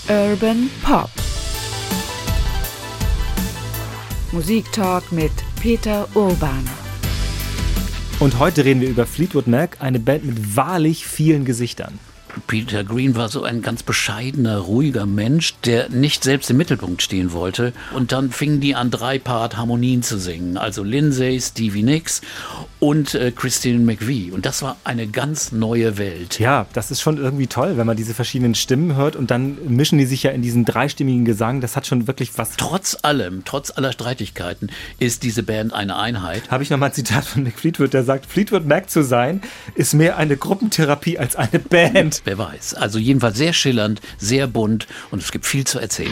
Urban Pop. Musiktalk mit Peter Urban. Und heute reden wir über Fleetwood Mac, eine Band mit wahrlich vielen Gesichtern. Peter Green war so ein ganz bescheidener, ruhiger Mensch, der nicht selbst im Mittelpunkt stehen wollte. Und dann fingen die an, 3-Part-Harmonien zu singen. Also Lindsay, Stevie Nicks und Christine McVie. Und das war eine ganz neue Welt. Ja, das ist schon irgendwie toll, wenn man diese verschiedenen Stimmen hört und dann mischen die sich ja in diesen dreistimmigen Gesang. Das hat schon wirklich was. Trotz allem, trotz aller Streitigkeiten, ist diese Band eine Einheit. Habe ich nochmal ein Zitat von Mick Fleetwood, der sagt, Fleetwood Mac zu sein, ist mehr eine Gruppentherapie als eine Band. Wer weiß. Also jedenfalls sehr schillernd, sehr bunt und es gibt viel zu erzählen.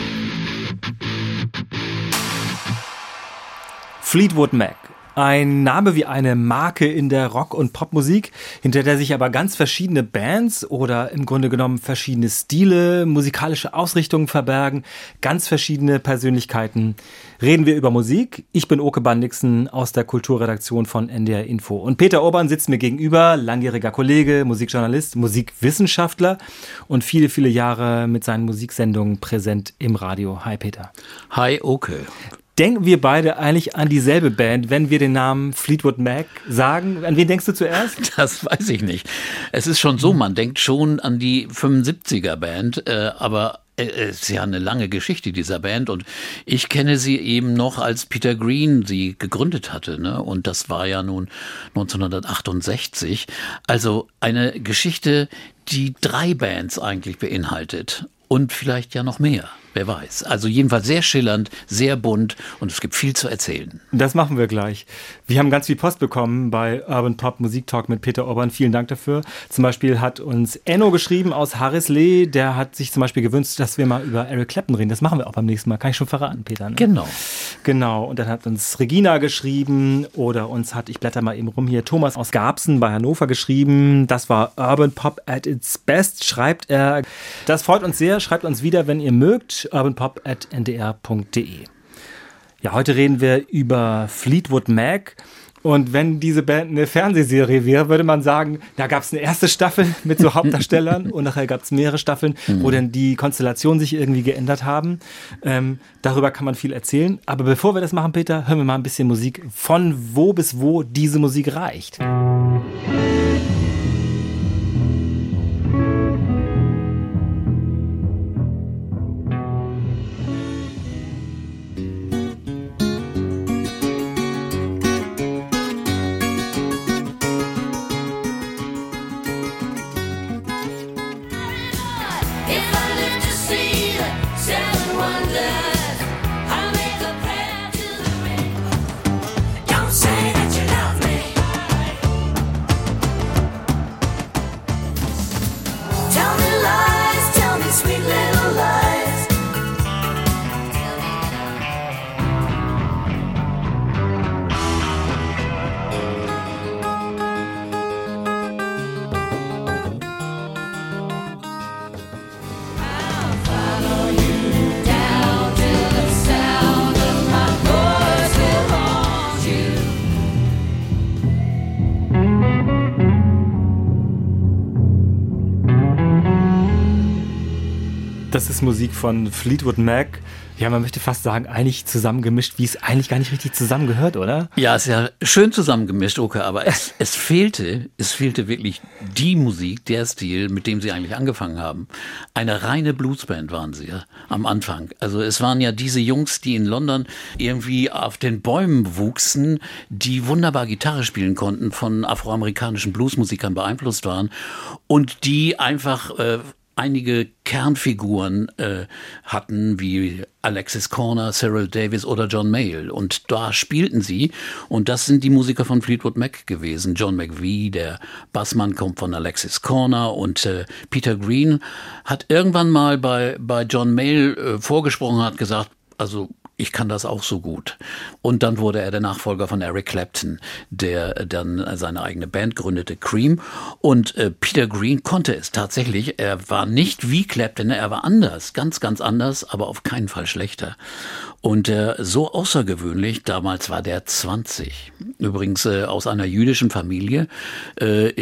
Fleetwood Mac. Ein Name wie eine Marke in der Rock- und Popmusik, hinter der sich aber ganz verschiedene Bands oder im Grunde genommen verschiedene Stile, musikalische Ausrichtungen verbergen, ganz verschiedene Persönlichkeiten. Reden wir über Musik. Ich bin Oke Bandixen aus der Kulturredaktion von NDR Info. Und Peter Urban sitzt mir gegenüber, langjähriger Kollege, Musikjournalist, Musikwissenschaftler und viele, viele Jahre mit seinen Musiksendungen präsent im Radio. Hi Peter. Hi Oke. Denken wir beide eigentlich an dieselbe Band, wenn wir den Namen Fleetwood Mac sagen? An wen denkst du zuerst? Das weiß ich nicht. Es ist schon so, man denkt schon an die 75er-Band, aber es ist ja eine lange Geschichte dieser Band und ich kenne sie eben noch, als Peter Green sie gegründet hatte, ne? Und das war ja nun 1968. Also eine Geschichte, die 3 Bands eigentlich beinhaltet und vielleicht ja noch mehr. Wer weiß. Also jedenfalls sehr schillernd, sehr bunt und es gibt viel zu erzählen. Das machen wir gleich. Wir haben ganz viel Post bekommen bei Urban Pop Musiktalk mit Peter Urban. Vielen Dank dafür. Zum Beispiel hat uns Enno geschrieben aus Harrislee. Der hat sich zum Beispiel gewünscht, dass wir mal über Eric Clapton reden. Das machen wir auch beim nächsten Mal. Kann ich schon verraten, Peter? Ne? Genau. Und dann hat uns Regina geschrieben oder uns hat, ich blätter mal eben rum hier, Thomas aus Garbsen bei Hannover geschrieben. Das war Urban Pop at its best, schreibt er. Das freut uns sehr. Schreibt uns wieder, wenn ihr mögt. urbanpop@ndr.de. Ja, heute reden wir über Fleetwood Mac. Und wenn diese Band eine Fernsehserie wäre, würde man sagen, da gab es eine erste Staffel mit so Hauptdarstellern und nachher gab es mehrere Staffeln, wo dann die Konstellationen sich irgendwie geändert haben. Darüber kann man viel erzählen. Aber bevor wir das machen, Peter, hören wir mal ein bisschen Musik. Von wo bis wo diese Musik reicht. Das ist Musik von Fleetwood Mac. Ja, man möchte fast sagen, eigentlich zusammengemischt, wie es eigentlich gar nicht richtig zusammengehört, oder? Ja, es ist ja schön zusammengemischt, okay, aber es fehlte wirklich die Musik, der Stil, mit dem sie eigentlich angefangen haben. Eine reine Bluesband waren sie ja am Anfang. Also es waren ja diese Jungs, die in London irgendwie auf den Bäumen wuchsen, die wunderbar Gitarre spielen konnten, von afroamerikanischen Bluesmusikern beeinflusst waren und die einfach einige Kernfiguren hatten, wie Alexis Corner, Cyril Davis oder John Mayall. Und da spielten sie. Und das sind die Musiker von Fleetwood Mac gewesen. John McVie, der Bassmann, kommt von Alexis Corner. Und Peter Green hat irgendwann mal bei John Mayall vorgesprochen, hat gesagt, also ich kann das auch so gut. Und dann wurde er der Nachfolger von Eric Clapton, der dann seine eigene Band gründete, Cream. Und Peter Green konnte es tatsächlich. Er war nicht wie Clapton, er war anders, ganz, ganz anders, aber auf keinen Fall schlechter. Und so außergewöhnlich, damals war der 20. Übrigens aus einer jüdischen Familie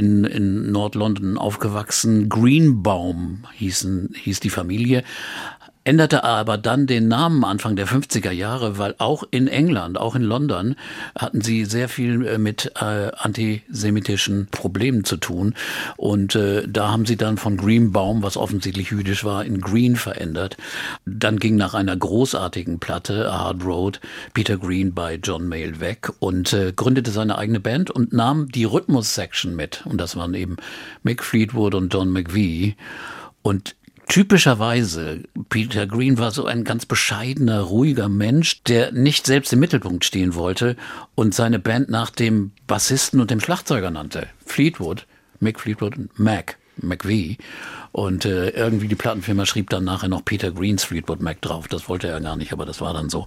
in Nord-London aufgewachsen. Greenbaum hieß die Familie. änderte aber dann den Namen Anfang der 50er Jahre, weil auch in England, auch in London, hatten sie sehr viel mit antisemitischen Problemen zu tun. Und da haben sie dann von Greenbaum, was offensichtlich jüdisch war, in Green verändert. Dann ging nach einer großartigen Platte, A Hard Road, Peter Green bei John Mayall weg und gründete seine eigene Band und nahm die Rhythmus-Section mit. Und das waren eben Mick Fleetwood und Don McVie. Und typischerweise, Peter Green war so ein ganz bescheidener, ruhiger Mensch, der nicht selbst im Mittelpunkt stehen wollte und seine Band nach dem Bassisten und dem Schlagzeuger nannte. Fleetwood, Mick Fleetwood und McVie. Und irgendwie die Plattenfirma schrieb dann nachher noch Peter Greens Fleetwood Mac drauf. Das wollte er gar nicht, aber das war dann so.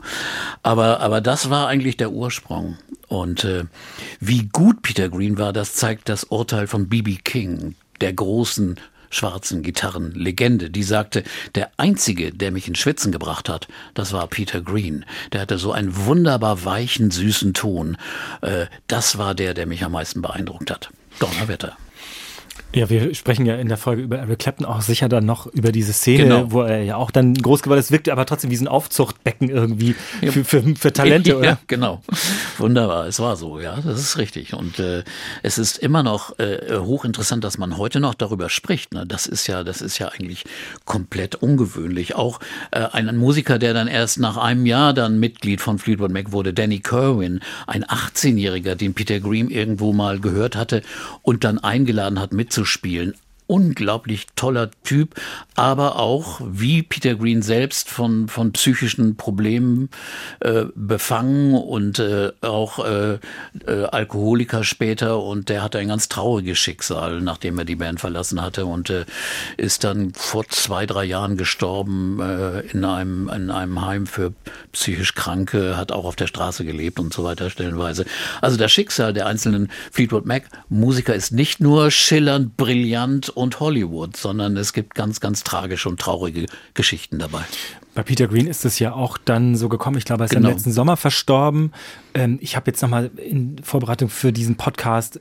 Aber das war eigentlich der Ursprung. Und wie gut Peter Green war, das zeigt das Urteil von B.B. King, der großen schwarzen Gitarrenlegende, die sagte, der Einzige, der mich ins Schwitzen gebracht hat, das war Peter Green. Der hatte so einen wunderbar weichen, süßen Ton. Das war der mich am meisten beeindruckt hat. Donnerwetter. Ja, wir sprechen ja in der Folge über Eric Clapton auch sicher dann noch über diese Szene, genau, wo er ja auch dann groß geworden ist, wirkte aber trotzdem wie so ein Aufzuchtbecken irgendwie für Talente, ja, oder? Ja, genau. Wunderbar, es war so, ja, das ist richtig. Und es ist immer noch hochinteressant, dass man heute noch darüber spricht. Ne? Das ist ja eigentlich komplett ungewöhnlich. Auch ein Musiker, der dann erst nach einem Jahr dann Mitglied von Fleetwood Mac wurde, Danny Kirwan, ein 18-Jähriger, den Peter Green irgendwo mal gehört hatte und dann eingeladen hat, mitzuspielen. Unglaublich toller Typ, aber auch wie Peter Green selbst von psychischen Problemen befangen und auch Alkoholiker später, und der hatte ein ganz trauriges Schicksal, nachdem er die Band verlassen hatte, und ist dann vor 2-3 Jahren gestorben in einem Heim für psychisch Kranke, hat auch auf der Straße gelebt und so weiter stellenweise. Also das Schicksal der einzelnen Fleetwood Mac Musiker ist nicht nur schillernd, brillant und Hollywood, sondern es gibt ganz, ganz tragische und traurige Geschichten dabei. Bei Peter Green ist es ja auch dann so gekommen, ich glaube, er ist im letzten Sommer verstorben. Ich habe jetzt nochmal in Vorbereitung für diesen Podcast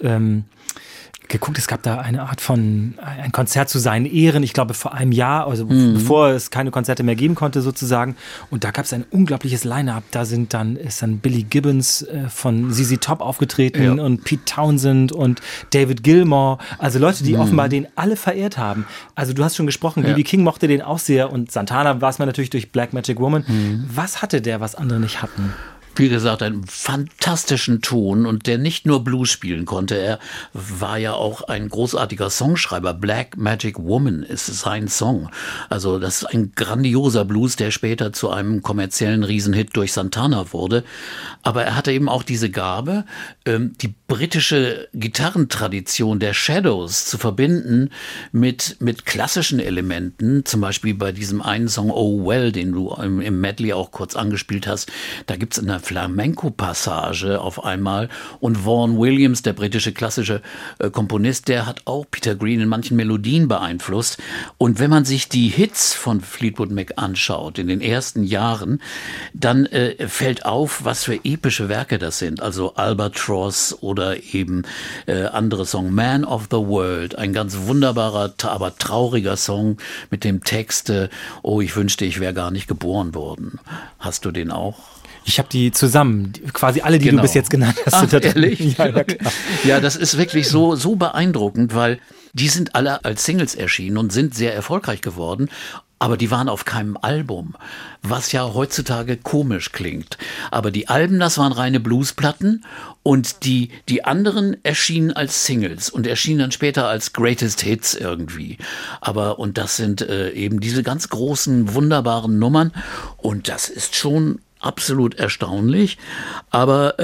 geguckt, es gab da eine Art von ein Konzert zu seinen Ehren, ich glaube vor einem Jahr, also bevor es keine Konzerte mehr geben konnte sozusagen, und da gab es ein unglaubliches Line-Up, ist dann Billy Gibbons von ZZ Top aufgetreten, und Pete Townsend und David Gilmour, also Leute, die offenbar den alle verehrt haben. Also du hast schon gesprochen, B.B. King mochte den auch sehr, und Santana war es mal natürlich durch Black Magic Woman. Was hatte der, was andere nicht hatten? Wie gesagt, einen fantastischen Ton, und der nicht nur Blues spielen konnte, er war ja auch ein großartiger Songschreiber. Black Magic Woman ist sein Song. Also das ist ein grandioser Blues, der später zu einem kommerziellen Riesenhit durch Santana wurde. Aber er hatte eben auch diese Gabe, die britische Gitarrentradition der Shadows zu verbinden mit klassischen Elementen. Zum Beispiel bei diesem einen Song Oh Well, den du im Medley auch kurz angespielt hast. Da gibt's eine Flamenco-Passage auf einmal, und Vaughan Williams, der britische klassische Komponist, der hat auch Peter Green in manchen Melodien beeinflusst. Und wenn man sich die Hits von Fleetwood Mac anschaut in den ersten Jahren, dann fällt auf, was für epische Werke das sind. Also Albatross oder eben andere Song, Man of the World, ein ganz wunderbarer, aber trauriger Song mit dem Text, oh, ich wünschte, ich wäre gar nicht geboren worden. Hast du den auch? Ich habe die zusammen, quasi alle, die du bis jetzt genannt hast. Ach, ehrlich? Ja, klar. Ja, das ist wirklich so beeindruckend, weil die sind alle als Singles erschienen und sind sehr erfolgreich geworden. Aber die waren auf keinem Album, was ja heutzutage komisch klingt. Aber die Alben, das waren reine Bluesplatten, und die anderen erschienen als Singles und erschienen dann später als Greatest Hits irgendwie. Und das sind eben diese ganz großen, wunderbaren Nummern, und das ist schon absolut erstaunlich, aber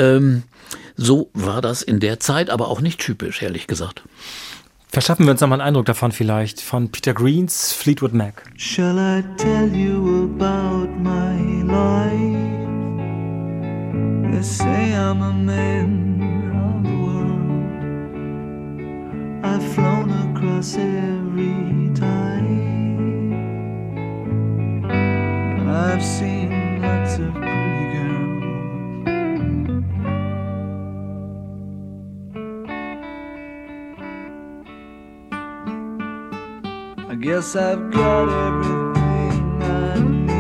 so war das in der Zeit, aber auch nicht typisch, ehrlich gesagt. Verschaffen wir uns nochmal einen Eindruck davon vielleicht, von Peter Greens Fleetwood Mac. Shall I tell you about my life? They say I'm a man of the world. I've flown across every tide. I've seen lots of pretty girls. I guess I've got everything I need.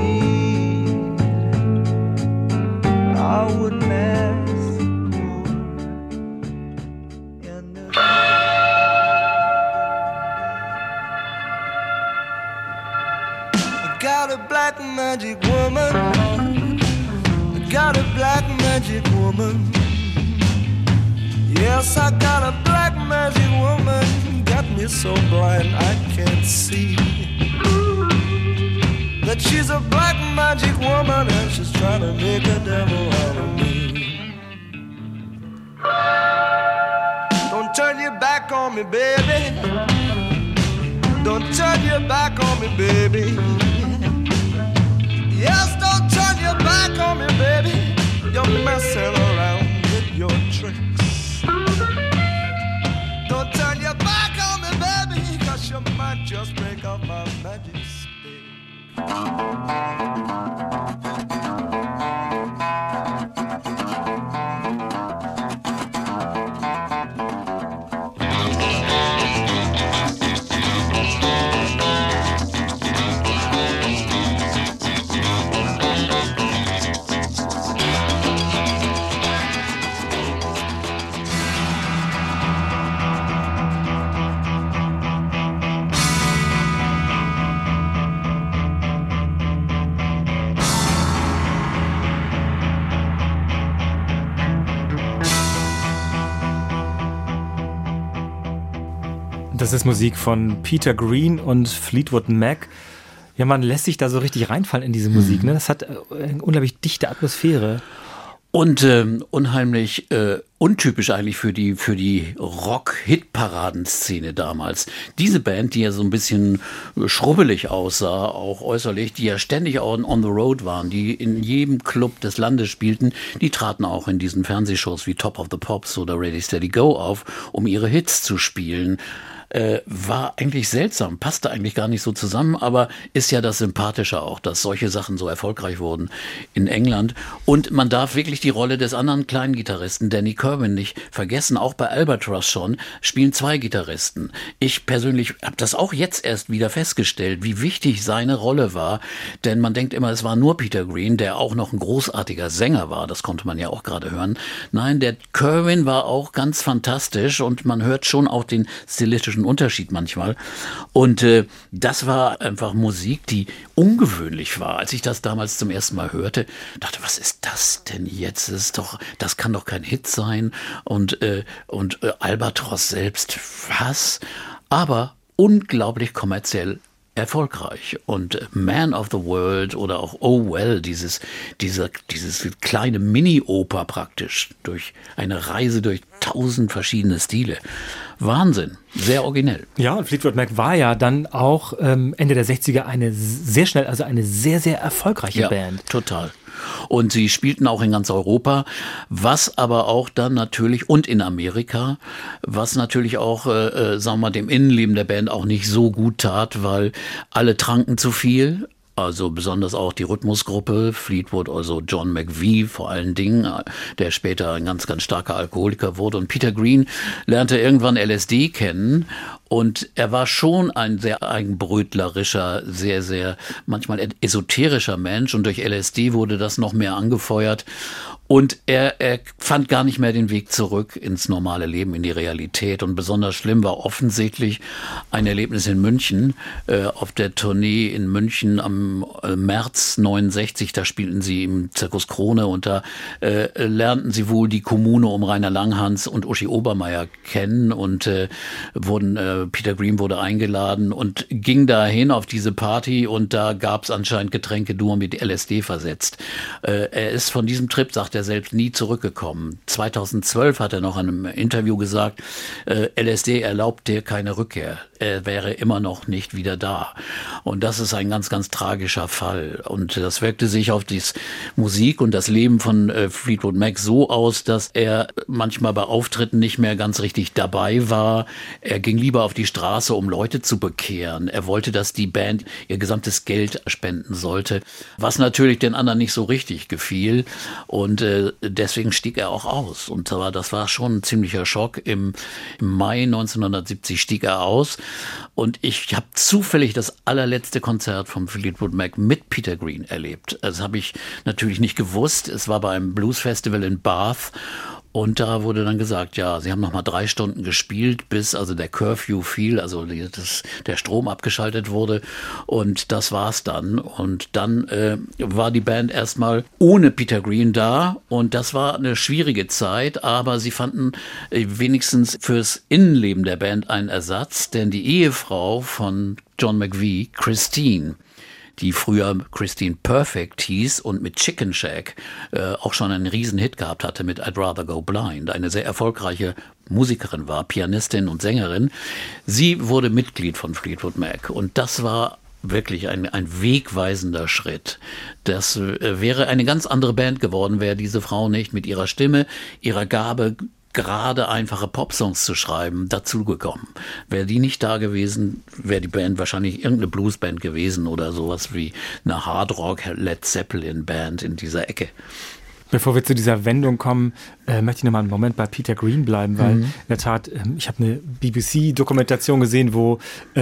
got a black magic woman. I got a black magic woman. Yes, I got a black magic woman. Got me so blind I can't see that she's a black magic woman and she's trying to make a devil out of me. Don't turn your back on me, baby. Don't turn your back on me, baby. Yes, don't turn your back on me, baby. You're messing around with your tricks. Don't turn your back on me, baby, 'cause you might just break up my magic stick. Das ist Musik von Peter Green und Fleetwood Mac. Ja, man lässt sich da so richtig reinfallen in diese Musik. Ne? Das hat eine unglaublich dichte Atmosphäre. Und unheimlich untypisch eigentlich für die Rock-Hit-Paradenszene damals. Diese Band, die ja so ein bisschen schrubbelig aussah, auch äußerlich, die ja ständig on the road waren, die in jedem Club des Landes spielten, die traten auch in diesen Fernsehshows wie Top of the Pops oder Ready Steady Go auf, um ihre Hits zu spielen. War eigentlich seltsam, passte eigentlich gar nicht so zusammen, aber ist ja das Sympathische auch, dass solche Sachen so erfolgreich wurden in England. Und man darf wirklich die Rolle des anderen kleinen Gitarristen, Danny Kirwan, nicht vergessen. Auch bei Albatross schon spielen zwei Gitarristen. Ich persönlich habe das auch jetzt erst wieder festgestellt, wie wichtig seine Rolle war, denn man denkt immer, es war nur Peter Green, der auch noch ein großartiger Sänger war. Das konnte man ja auch gerade hören. Nein, der Kirwan war auch ganz fantastisch und man hört schon auch den stilistischen Unterschied manchmal. Und das war einfach Musik, die ungewöhnlich war. Als ich das damals zum ersten Mal hörte, dachte, was ist das denn jetzt? Das kann doch kein Hit sein. Und Albatross selbst, was? Aber unglaublich kommerziell erfolgreich. Und Man of the World oder auch Oh Well, dieses kleine Mini-Oper praktisch, durch eine Reise durch 1000 verschiedene Stile. Wahnsinn, sehr originell. Ja, und Fleetwood Mac war ja dann auch Ende der 60er eine sehr, sehr erfolgreiche Band. Total. Und sie spielten auch in ganz Europa, was aber auch dann natürlich, und in Amerika, was natürlich auch, sagen wir mal, dem Innenleben der Band auch nicht so gut tat, weil alle tranken zu viel. Also besonders auch die Rhythmusgruppe, Fleetwood, also John McVie vor allen Dingen, der später ein ganz, ganz starker Alkoholiker wurde. Und Peter Green lernte irgendwann LSD kennen. Und er war schon ein sehr eigenbrötlerischer, sehr, sehr manchmal esoterischer Mensch. Und durch LSD wurde das noch mehr angefeuert. Und er fand gar nicht mehr den Weg zurück ins normale Leben, in die Realität. Und besonders schlimm war offensichtlich ein Erlebnis in München, auf der Tournee in München am März 69. Da spielten sie im Zirkus Krone und da lernten sie wohl die Kommune um Rainer Langhans und Uschi Obermeier kennen und Peter Green wurde eingeladen und ging dahin auf diese Party und da gab es anscheinend Getränke nur mit LSD versetzt. Er ist von diesem Trip, sagt er selbst, nie zurückgekommen. 2012 hat er noch in einem Interview gesagt, LSD erlaubt dir keine Rückkehr. Er wäre immer noch nicht wieder da. Und das ist ein ganz, ganz tragischer Fall. Und das wirkte sich auf die Musik und das Leben von Fleetwood Mac so aus, dass er manchmal bei Auftritten nicht mehr ganz richtig dabei war. Er ging lieber auf die Straße, um Leute zu bekehren. Er wollte, dass die Band ihr gesamtes Geld spenden sollte, was natürlich den anderen nicht so richtig gefiel. Und deswegen stieg er auch aus. Und das war schon ein ziemlicher Schock. Im Mai 1970 stieg er aus. Und ich habe zufällig das allerletzte Konzert von Fleetwood Mac mit Peter Green erlebt. Das habe ich natürlich nicht gewusst. Es war bei einem Blues-Festival in Bath. Und da wurde dann gesagt, ja, sie haben noch mal 3 Stunden gespielt, bis also der Curfew fiel, also der Strom abgeschaltet wurde. Und das war's dann. Und dann war die Band erstmal ohne Peter Green da. Und das war eine schwierige Zeit, aber sie fanden wenigstens fürs Innenleben der Band einen Ersatz, denn die Ehefrau von John McVie, Christine, die früher Christine Perfect hieß und mit Chicken Shack auch schon einen riesen Hit gehabt hatte mit I'd Rather Go Blind, eine sehr erfolgreiche Musikerin war, Pianistin und Sängerin. Sie wurde Mitglied von Fleetwood Mac und das war wirklich ein wegweisender Schritt. Das wäre eine ganz andere Band geworden, wäre diese Frau nicht mit ihrer Stimme, ihrer Gabe, gerade einfache Popsongs zu schreiben, dazugekommen. Wäre die nicht da gewesen, wäre die Band wahrscheinlich irgendeine Bluesband gewesen oder sowas wie eine Hardrock Led Zeppelin Band in dieser Ecke. Bevor wir zu dieser Wendung kommen, möchte ich noch mal einen Moment bei Peter Green bleiben, weil in der Tat, ich habe eine BBC-Dokumentation gesehen, wo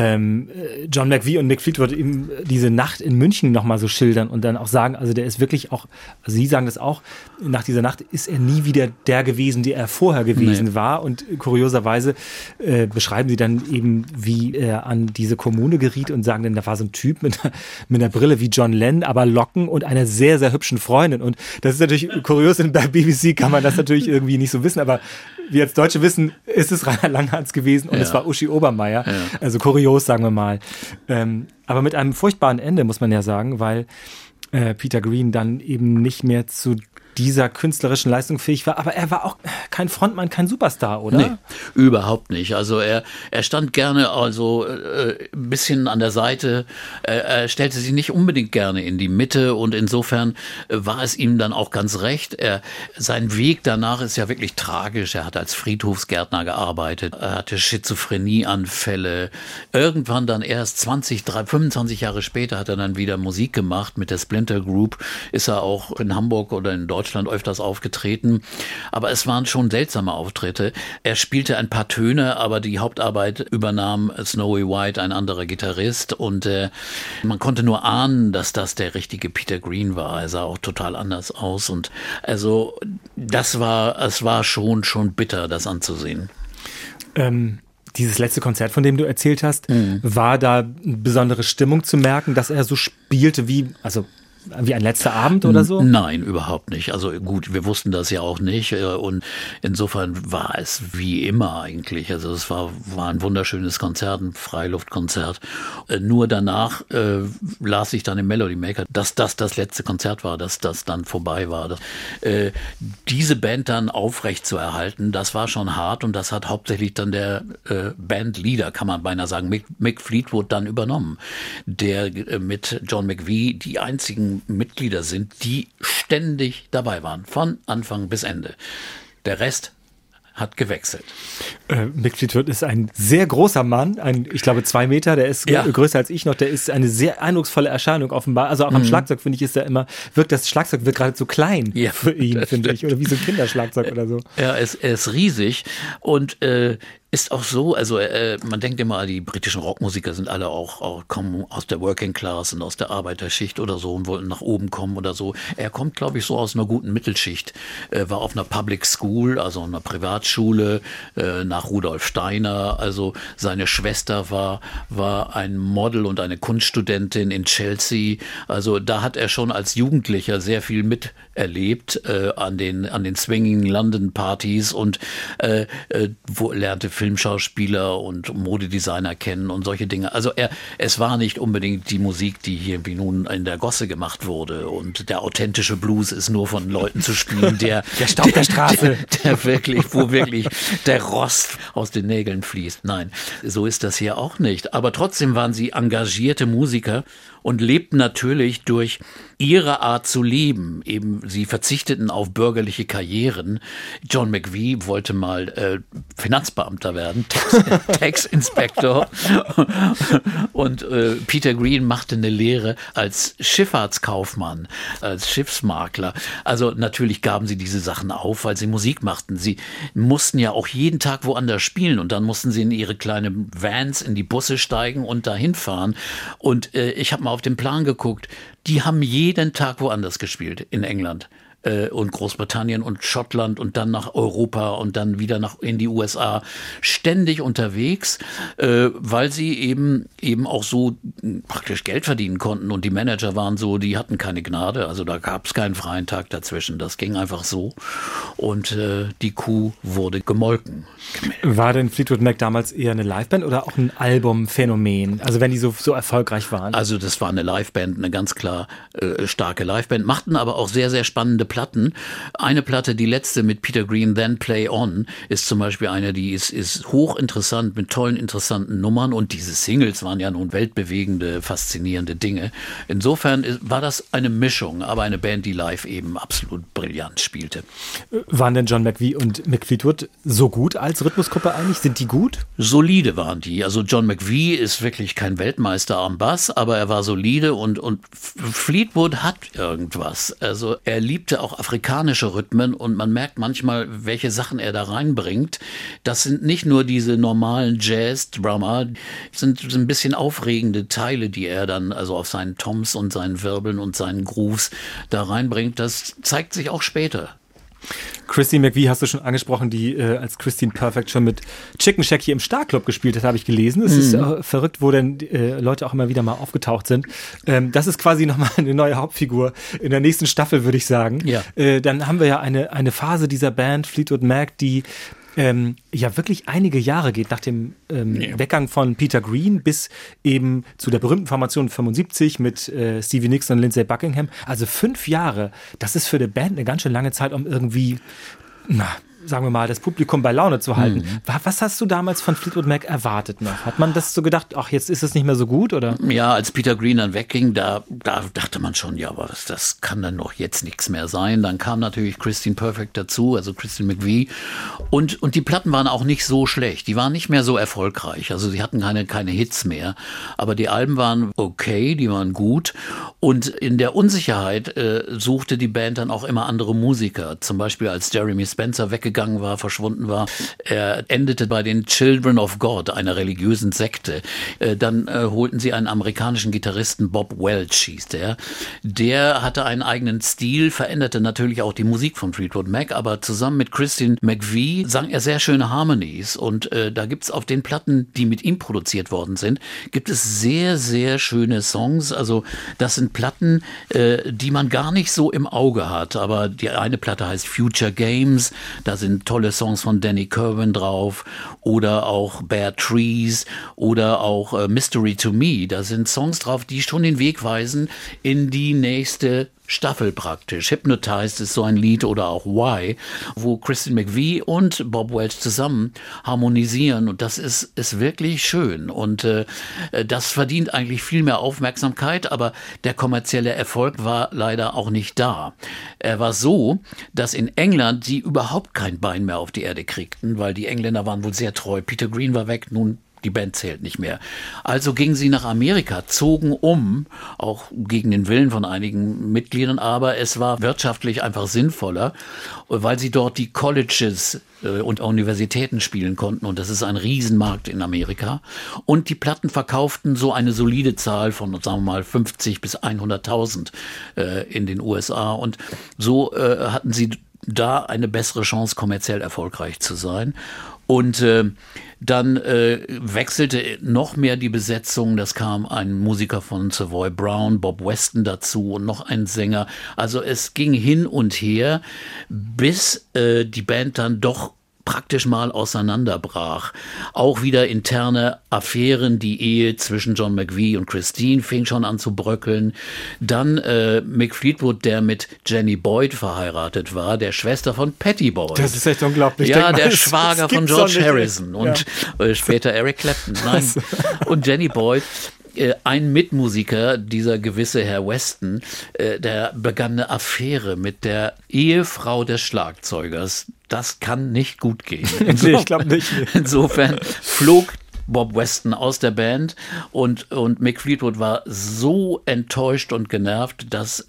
John McVie und Mick Fleetwood eben diese Nacht in München noch mal so schildern und dann auch sagen, also der ist wirklich auch, also sie sagen das auch, nach dieser Nacht ist er nie wieder der gewesen, der er vorher gewesen war und kurioserweise beschreiben sie dann eben, wie er an diese Kommune geriet und sagen dann, da war so ein Typ mit einer Brille wie John Lennon, aber Locken und einer sehr, sehr hübschen Freundin und das ist natürlich kurios, denn bei BBC kann man das natürlich irgendwie nicht so wissen, aber wir als Deutsche wissen, ist es Rainer Langhans gewesen und es war Uschi Obermeier. Ja. Also kurios, sagen wir mal. Aber mit einem furchtbaren Ende, muss man ja sagen, weil Peter Green dann eben nicht mehr zu dieser künstlerischen Leistung fähig war, aber er war auch kein Frontmann, kein Superstar, oder? Nee, überhaupt nicht. Also er stand gerne also ein bisschen an der Seite, er stellte sich nicht unbedingt gerne in die Mitte und insofern war es ihm dann auch ganz recht. Sein Weg danach ist ja wirklich tragisch. Er hat als Friedhofsgärtner gearbeitet, er hatte Schizophrenieanfälle. Irgendwann dann erst 25 Jahre später hat er dann wieder Musik gemacht mit der Splinter Group, ist er auch in Hamburg oder in Deutschland öfters aufgetreten, aber es waren schon seltsame Auftritte. Er spielte ein paar Töne, aber die Hauptarbeit übernahm Snowy White, ein anderer Gitarrist und man konnte nur ahnen, dass das der richtige Peter Green war. Er sah auch total anders aus und also es war schon bitter, das anzusehen. Dieses letzte Konzert, von dem du erzählt hast, war da eine besondere Stimmung zu merken, dass er so spielte wie ein letzter Abend oder so? Nein, überhaupt nicht. Also gut, wir wussten das ja auch nicht und insofern war es wie immer eigentlich. Also es war ein wunderschönes Konzert, ein Freiluftkonzert. Nur danach las ich dann im Melody Maker, dass das letzte Konzert war, dass das dann vorbei war. Diese Band dann aufrecht zu erhalten, das war schon hart und das hat hauptsächlich dann der Bandleader, kann man beinahe sagen, Mick Fleetwood dann übernommen, der mit John McVie die einzigen Mitglieder sind, die ständig dabei waren, von Anfang bis Ende. Der Rest hat gewechselt. Mick Fleetwood ist ein sehr großer Mann, ich glaube 2 Meter, der ist größer als ich noch, der ist eine sehr eindrucksvolle Erscheinung offenbar, also auch am Schlagzeug finde ich, das Schlagzeug wirkt geradezu klein für ihn, finde ich, oder wie so ein Kinderschlagzeug oder so. Ja, er ist riesig und ist auch so, also man denkt immer, die britischen Rockmusiker sind alle auch kommen aus der Working Class und aus der Arbeiterschicht oder so und wollten nach oben kommen oder so. Er kommt, glaube ich, so aus einer guten Mittelschicht, war auf einer Public School, also einer Privatschule nach Rudolf Steiner. Also seine Schwester war ein Model und eine Kunststudentin in Chelsea. Also da hat er schon als Jugendlicher sehr viel miterlebt an den Swinging London Partys und wo lernte Filmschauspieler und Modedesigner kennen und solche Dinge. Also es war nicht unbedingt die Musik, die hier wie nun in der Gosse gemacht wurde und der authentische Blues ist nur von Leuten zu spielen, der Staub der Straße, wo wirklich der Rost aus den Nägeln fließt. Nein, so ist das hier auch nicht. Aber trotzdem waren sie engagierte Musiker und lebten natürlich durch ihre Art zu leben. Eben, sie verzichteten auf bürgerliche Karrieren. John McVie wollte mal Finanzbeamter werden, Tax Inspector. Und Peter Green machte eine Lehre als Schifffahrtskaufmann, als Schiffsmakler. Also natürlich gaben sie diese Sachen auf, weil sie Musik machten. Sie mussten ja auch jeden Tag woanders spielen und dann mussten sie in ihre kleinen Vans, in die Busse steigen und dahin fahren. Und ich habe mal auf den Plan geguckt. Die haben jeden Tag woanders gespielt in England. und Großbritannien und Schottland und dann nach Europa und dann wieder in die USA, ständig unterwegs, weil sie eben auch so praktisch Geld verdienen konnten und die Manager waren so, die hatten keine Gnade, also da gab es keinen freien Tag dazwischen, das ging einfach so und die Kuh wurde gemolken. War denn Fleetwood Mac damals eher eine Liveband oder auch ein Albumphänomen, also wenn die so erfolgreich waren? Also das war eine Liveband, eine ganz klar starke Liveband, machten aber auch sehr, sehr spannende Platten. Eine Platte, die letzte mit Peter Green, Then Play On, ist zum Beispiel eine, die ist hochinteressant mit tollen, interessanten Nummern und diese Singles waren ja nun weltbewegende, faszinierende Dinge. Insofern war das eine Mischung, aber eine Band, die live eben absolut brillant spielte. Waren denn John McVie und Mick Fleetwood so gut als Rhythmusgruppe eigentlich? Sind die gut? Solide waren die. Also John McVie ist wirklich kein Weltmeister am Bass, aber er war solide und Fleetwood hat irgendwas. Also er liebte auch afrikanische Rhythmen und man merkt manchmal, welche Sachen er da reinbringt. Das sind nicht nur diese normalen Jazz-Drummer, sind ein bisschen aufregende Teile, die er dann also auf seinen Toms und seinen Wirbeln und seinen Grooves da reinbringt. Das zeigt sich auch später. Christine McVie hast du schon angesprochen, die als Christine Perfect schon mit Chicken Shack hier im Starclub gespielt hat, habe ich gelesen. Es ist verrückt, wo denn Leute auch immer wieder mal aufgetaucht sind. Das ist quasi nochmal eine neue Hauptfigur in der nächsten Staffel, würde ich sagen. Ja. Dann haben wir ja eine Phase dieser Band Fleetwood Mac, die ja wirklich einige Jahre geht, nach dem Weggang von Peter Green bis eben zu der berühmten Formation 75 mit Stevie Nicks und Lindsey Buckingham. Also 5 Jahre, das ist für eine Band eine ganz schön lange Zeit, um irgendwie, sagen wir mal, das Publikum bei Laune zu halten. Was hast du damals von Fleetwood Mac erwartet noch? Hat man das so gedacht, ach, jetzt ist es nicht mehr so gut, oder? Ja, als Peter Green dann wegging, da dachte man schon, ja, aber das kann dann doch jetzt nichts mehr sein. Dann kam natürlich Christine Perfect dazu, also Christine McVie. Und die Platten waren auch nicht so schlecht. Die waren nicht mehr so erfolgreich. Also sie hatten keine Hits mehr. Aber die Alben waren okay, die waren gut. Und in der Unsicherheit suchte die Band dann auch immer andere Musiker. Zum Beispiel als Jeremy Spencer weggegangen war, verschwunden war. Er endete bei den Children of God, einer religiösen Sekte. Dann holten sie einen amerikanischen Gitarristen, Bob Welch hieß der. Der hatte einen eigenen Stil, veränderte natürlich auch die Musik von Fleetwood Mac, aber zusammen mit Christine McVie sang er sehr schöne Harmonies. Und da gibt's auf den Platten, die mit ihm produziert worden sind, gibt es sehr, sehr schöne Songs. Also das sind Platten, die man gar nicht so im Auge hat. Aber die eine Platte heißt Future Games, da sind tolle Songs von Danny Kirwan drauf oder auch Bare Trees oder auch Mystery to Me. Da sind Songs drauf, die schon den Weg weisen in die nächste Staffel praktisch. Hypnotized ist so ein Lied oder auch Why, wo Christine McVie und Bob Welch zusammen harmonisieren und das ist wirklich schön und das verdient eigentlich viel mehr Aufmerksamkeit, aber der kommerzielle Erfolg war leider auch nicht da. Er war so, dass in England sie überhaupt kein Bein mehr auf die Erde kriegten, weil die Engländer waren wohl sehr treu. Peter Green war weg, nun die Band zählt nicht mehr. Also gingen sie nach Amerika, zogen auch gegen den Willen von einigen Mitgliedern, aber es war wirtschaftlich einfach sinnvoller, weil sie dort die Colleges und Universitäten spielen konnten und das ist ein Riesenmarkt in Amerika. Und die Platten verkauften so eine solide Zahl von, sagen wir mal, 50 bis 100.000 in den USA und so hatten sie da eine bessere Chance, kommerziell erfolgreich zu sein. Und dann wechselte noch mehr die Besetzung. Das kam ein Musiker von Savoy Brown, Bob Weston dazu und noch ein Sänger. Also es ging hin und her, bis die Band dann doch praktisch mal auseinanderbrach. Auch wieder interne Affären, die Ehe zwischen John McVie und Christine fing schon an zu bröckeln. Dann Mick Fleetwood, der mit Jenny Boyd verheiratet war, der Schwester von Pattie Boyd. Das ist echt unglaublich. Ja, der Schwager von George Harrison und später Eric Clapton. Nein. Und Jenny Boyd, ein Mitmusiker, dieser gewisse Herr Weston, der begann eine Affäre mit der Ehefrau des Schlagzeugers. Das kann nicht gut gehen. Nee, ich glaube nicht. Insofern flog Bob Weston aus der Band und Mick Fleetwood war so enttäuscht und genervt, dass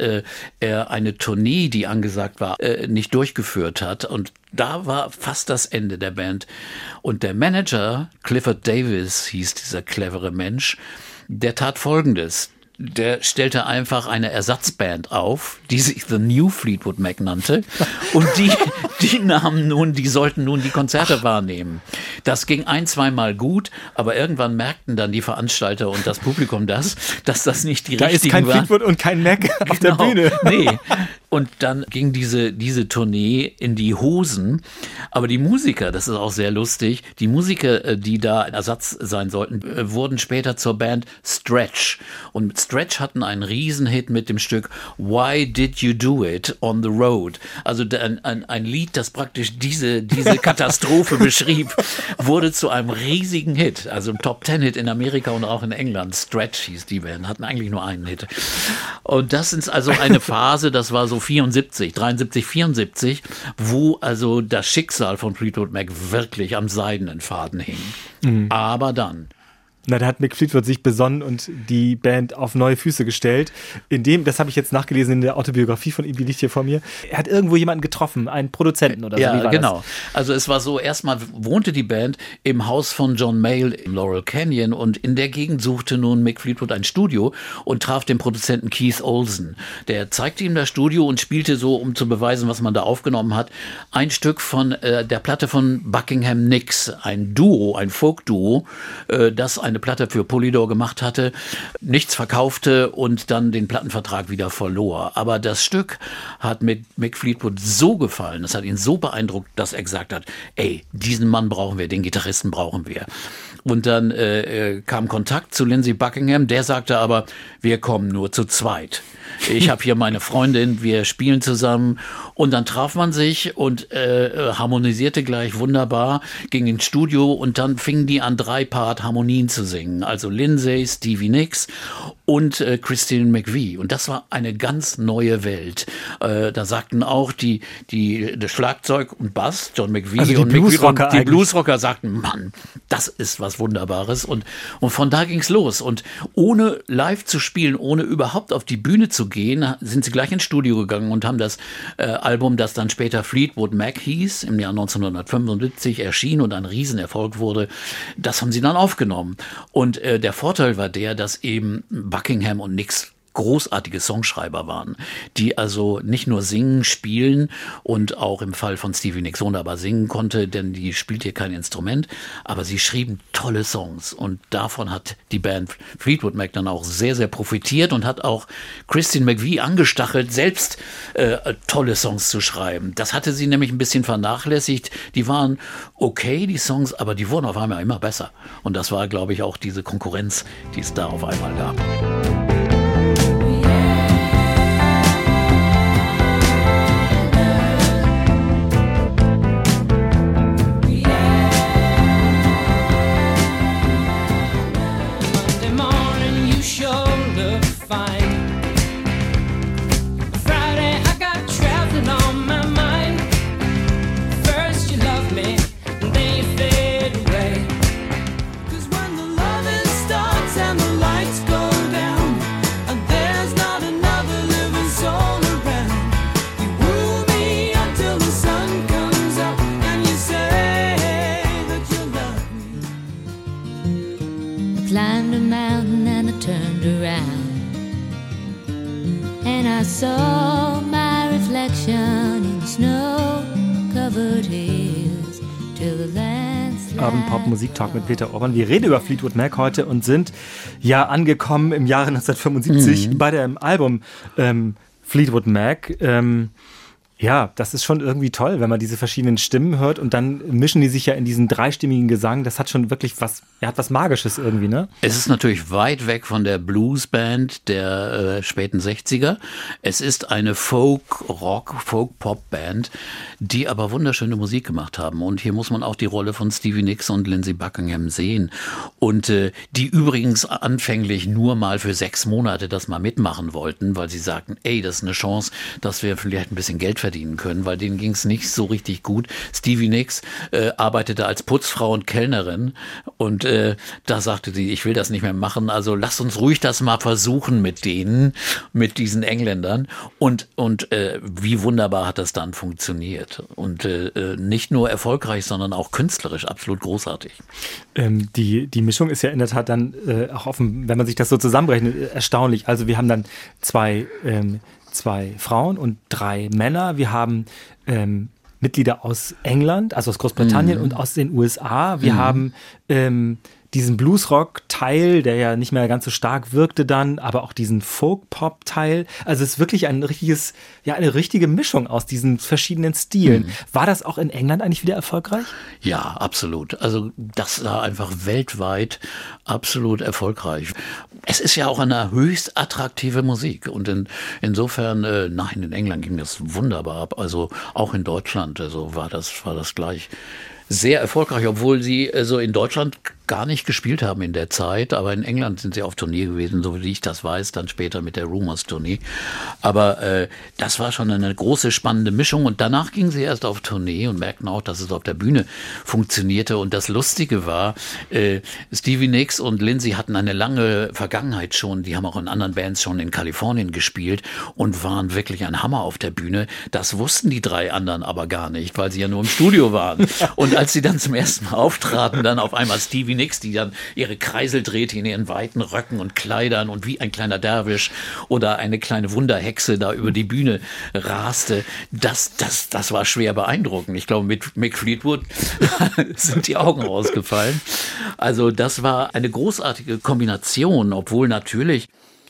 er eine Tournee, die angesagt war, nicht durchgeführt hat und da war fast das Ende der Band. Und der Manager, Clifford Davis hieß dieser clevere Mensch, der tat Folgendes. der stellte einfach eine Ersatzband auf, die sich The New Fleetwood Mac nannte. Und die sollten nun die Konzerte wahrnehmen. Das ging 1-2 Mal gut, aber irgendwann merkten dann die Veranstalter und das Publikum dass das nicht die richtigen waren. Da ist kein Fleetwood und kein Mac auf der Bühne. Nee. Und dann ging diese Tournee in die Hosen. Aber die Musiker, das ist auch sehr lustig, die Musiker, die da Ersatz sein sollten, wurden später zur Band Stretch. Und Stretch hatten einen Riesenhit mit dem Stück Why Did You Do It on the Road? Also ein Lied, das praktisch diese Katastrophe beschrieb, wurde zu einem riesigen Hit. Also ein Top-10-Hit in Amerika und auch in England. Stretch hieß die Band, hatten eigentlich nur einen Hit. Und das ist also eine Phase, das war so 73, 74, wo also das Schicksal von Fleetwood Mac wirklich am seidenen Faden hing. Mhm. Aber dann... Na, da hat Mick Fleetwood sich besonnen und die Band auf neue Füße gestellt. Das habe ich jetzt nachgelesen in der Autobiografie von ihm, die liegt hier vor mir. Er hat irgendwo jemanden getroffen, einen Produzenten oder so. Ja, genau. Also es war so, erstmal wohnte die Band im Haus von John Mayall im Laurel Canyon und in der Gegend suchte nun Mick Fleetwood ein Studio und traf den Produzenten Keith Olsen. Der zeigte ihm das Studio und spielte so, um zu beweisen, was man da aufgenommen hat, ein Stück von der Platte von Buckingham Nicks, ein Duo, ein Folk-Duo, das eine Platte für Polydor gemacht hatte, nichts verkaufte und dann den Plattenvertrag wieder verlor. Aber das Stück hat mit Mick Fleetwood so gefallen, es hat ihn so beeindruckt, dass er gesagt hat, ey, diesen Mann brauchen wir, den Gitarristen brauchen wir. Und dann kam Kontakt zu Lindsey Buckingham, der sagte aber, wir kommen nur zu zweit. Ich habe hier meine Freundin, wir spielen zusammen und dann traf man sich und harmonisierte gleich wunderbar, ging ins Studio und dann fingen die an 3-Part Harmonien zu singen. Also Lindsey, Stevie Nicks und Christine McVie. Und das war eine ganz neue Welt. Da sagten auch das Schlagzeug und Bass, John McVie also und die Bluesrocker sagten, Mann, das ist was Wunderbares. Und von da ging's los. Und ohne live zu spielen, ohne überhaupt auf die Bühne zu gehen, sind sie gleich ins Studio gegangen und haben das Album, das dann später Fleetwood Mac hieß, im Jahr 1975 erschien und ein Riesenerfolg wurde, das haben sie dann aufgenommen. Und der Vorteil war der, dass eben Buckingham und Nicks großartige Songschreiber waren, die also nicht nur singen, spielen und auch im Fall von Stevie Nicks wunderbar singen konnte, denn die spielt hier kein Instrument, aber sie schrieben tolle Songs und davon hat die Band Fleetwood Mac dann auch sehr, sehr profitiert und hat auch Christine McVie angestachelt, selbst tolle Songs zu schreiben. Das hatte sie nämlich ein bisschen vernachlässigt. Die waren okay, die Songs, aber die wurden auf einmal immer besser. Und das war, glaube ich, auch diese Konkurrenz, die es da auf einmal gab. Climbed a mountain and I turned around and I saw my reflection in snow-covered hills till the landslide. Abendpop Musiktalk mit Peter Orban. Wir reden über Fleetwood Mac heute und sind ja angekommen im Jahre 1975 bei dem Album Fleetwood Mac. Ja, das ist schon irgendwie toll, wenn man diese verschiedenen Stimmen hört und dann mischen die sich ja in diesen dreistimmigen Gesang. Das hat schon wirklich was Magisches irgendwie, ne? Es ist natürlich weit weg von der Bluesband der späten 60er. Es ist eine Folk-Rock, Folk-Pop-Band, die aber wunderschöne Musik gemacht haben. Und hier muss man auch die Rolle von Stevie Nicks und Lindsey Buckingham sehen. Und die übrigens anfänglich nur mal für 6 Monate das mal mitmachen wollten, weil sie sagten, ey, das ist eine Chance, dass wir vielleicht ein bisschen Geld verdienen verdienen können, weil denen ging es nicht so richtig gut. Stevie Nicks arbeitete als Putzfrau und Kellnerin und da sagte sie, ich will das nicht mehr machen, also lass uns ruhig das mal versuchen mit denen, mit diesen Engländern und wie wunderbar hat das dann funktioniert und nicht nur erfolgreich, sondern auch künstlerisch absolut großartig. Die Mischung ist ja in der Tat dann auch offen, wenn man sich das so zusammenrechnet, erstaunlich. Also wir haben dann zwei Frauen und 3 Männer. Wir haben Mitglieder aus England, also aus Großbritannien und aus den USA. Wir haben diesen Bluesrock-Teil, der ja nicht mehr ganz so stark wirkte dann, aber auch diesen Folk-Pop-Teil. Also es ist wirklich eine richtige Mischung aus diesen verschiedenen Stilen. War das auch in England eigentlich wieder erfolgreich? Ja, absolut. Also das war einfach weltweit absolut erfolgreich. Es ist ja auch eine höchst attraktive Musik und insofern, nein, in England ging das wunderbar ab. Also auch in Deutschland, also war das gleich sehr erfolgreich, obwohl sie also in Deutschland gar nicht gespielt haben in der Zeit, aber in England sind sie auf Tournee gewesen, so wie ich das weiß, dann später mit der Rumours-Tournee. Aber das war schon eine große, spannende Mischung und danach gingen sie erst auf Tournee und merkten auch, dass es auf der Bühne funktionierte. Und das Lustige war, Stevie Nicks und Lindsay hatten eine lange Vergangenheit schon, die haben auch in anderen Bands schon in Kalifornien gespielt und waren wirklich ein Hammer auf der Bühne. Das wussten die 3 anderen aber gar nicht, weil sie ja nur im Studio waren. Und als sie dann zum ersten Mal auftraten, dann auf einmal Stevie Nicks, die dann ihre Kreisel drehte in ihren weiten Röcken und Kleidern und wie ein kleiner Derwisch oder eine kleine Wunderhexe da über die Bühne raste, das war schwer beeindruckend. Ich glaube, mit Mick Fleetwood sind die Augen rausgefallen. Also das war eine großartige Kombination, obwohl natürlich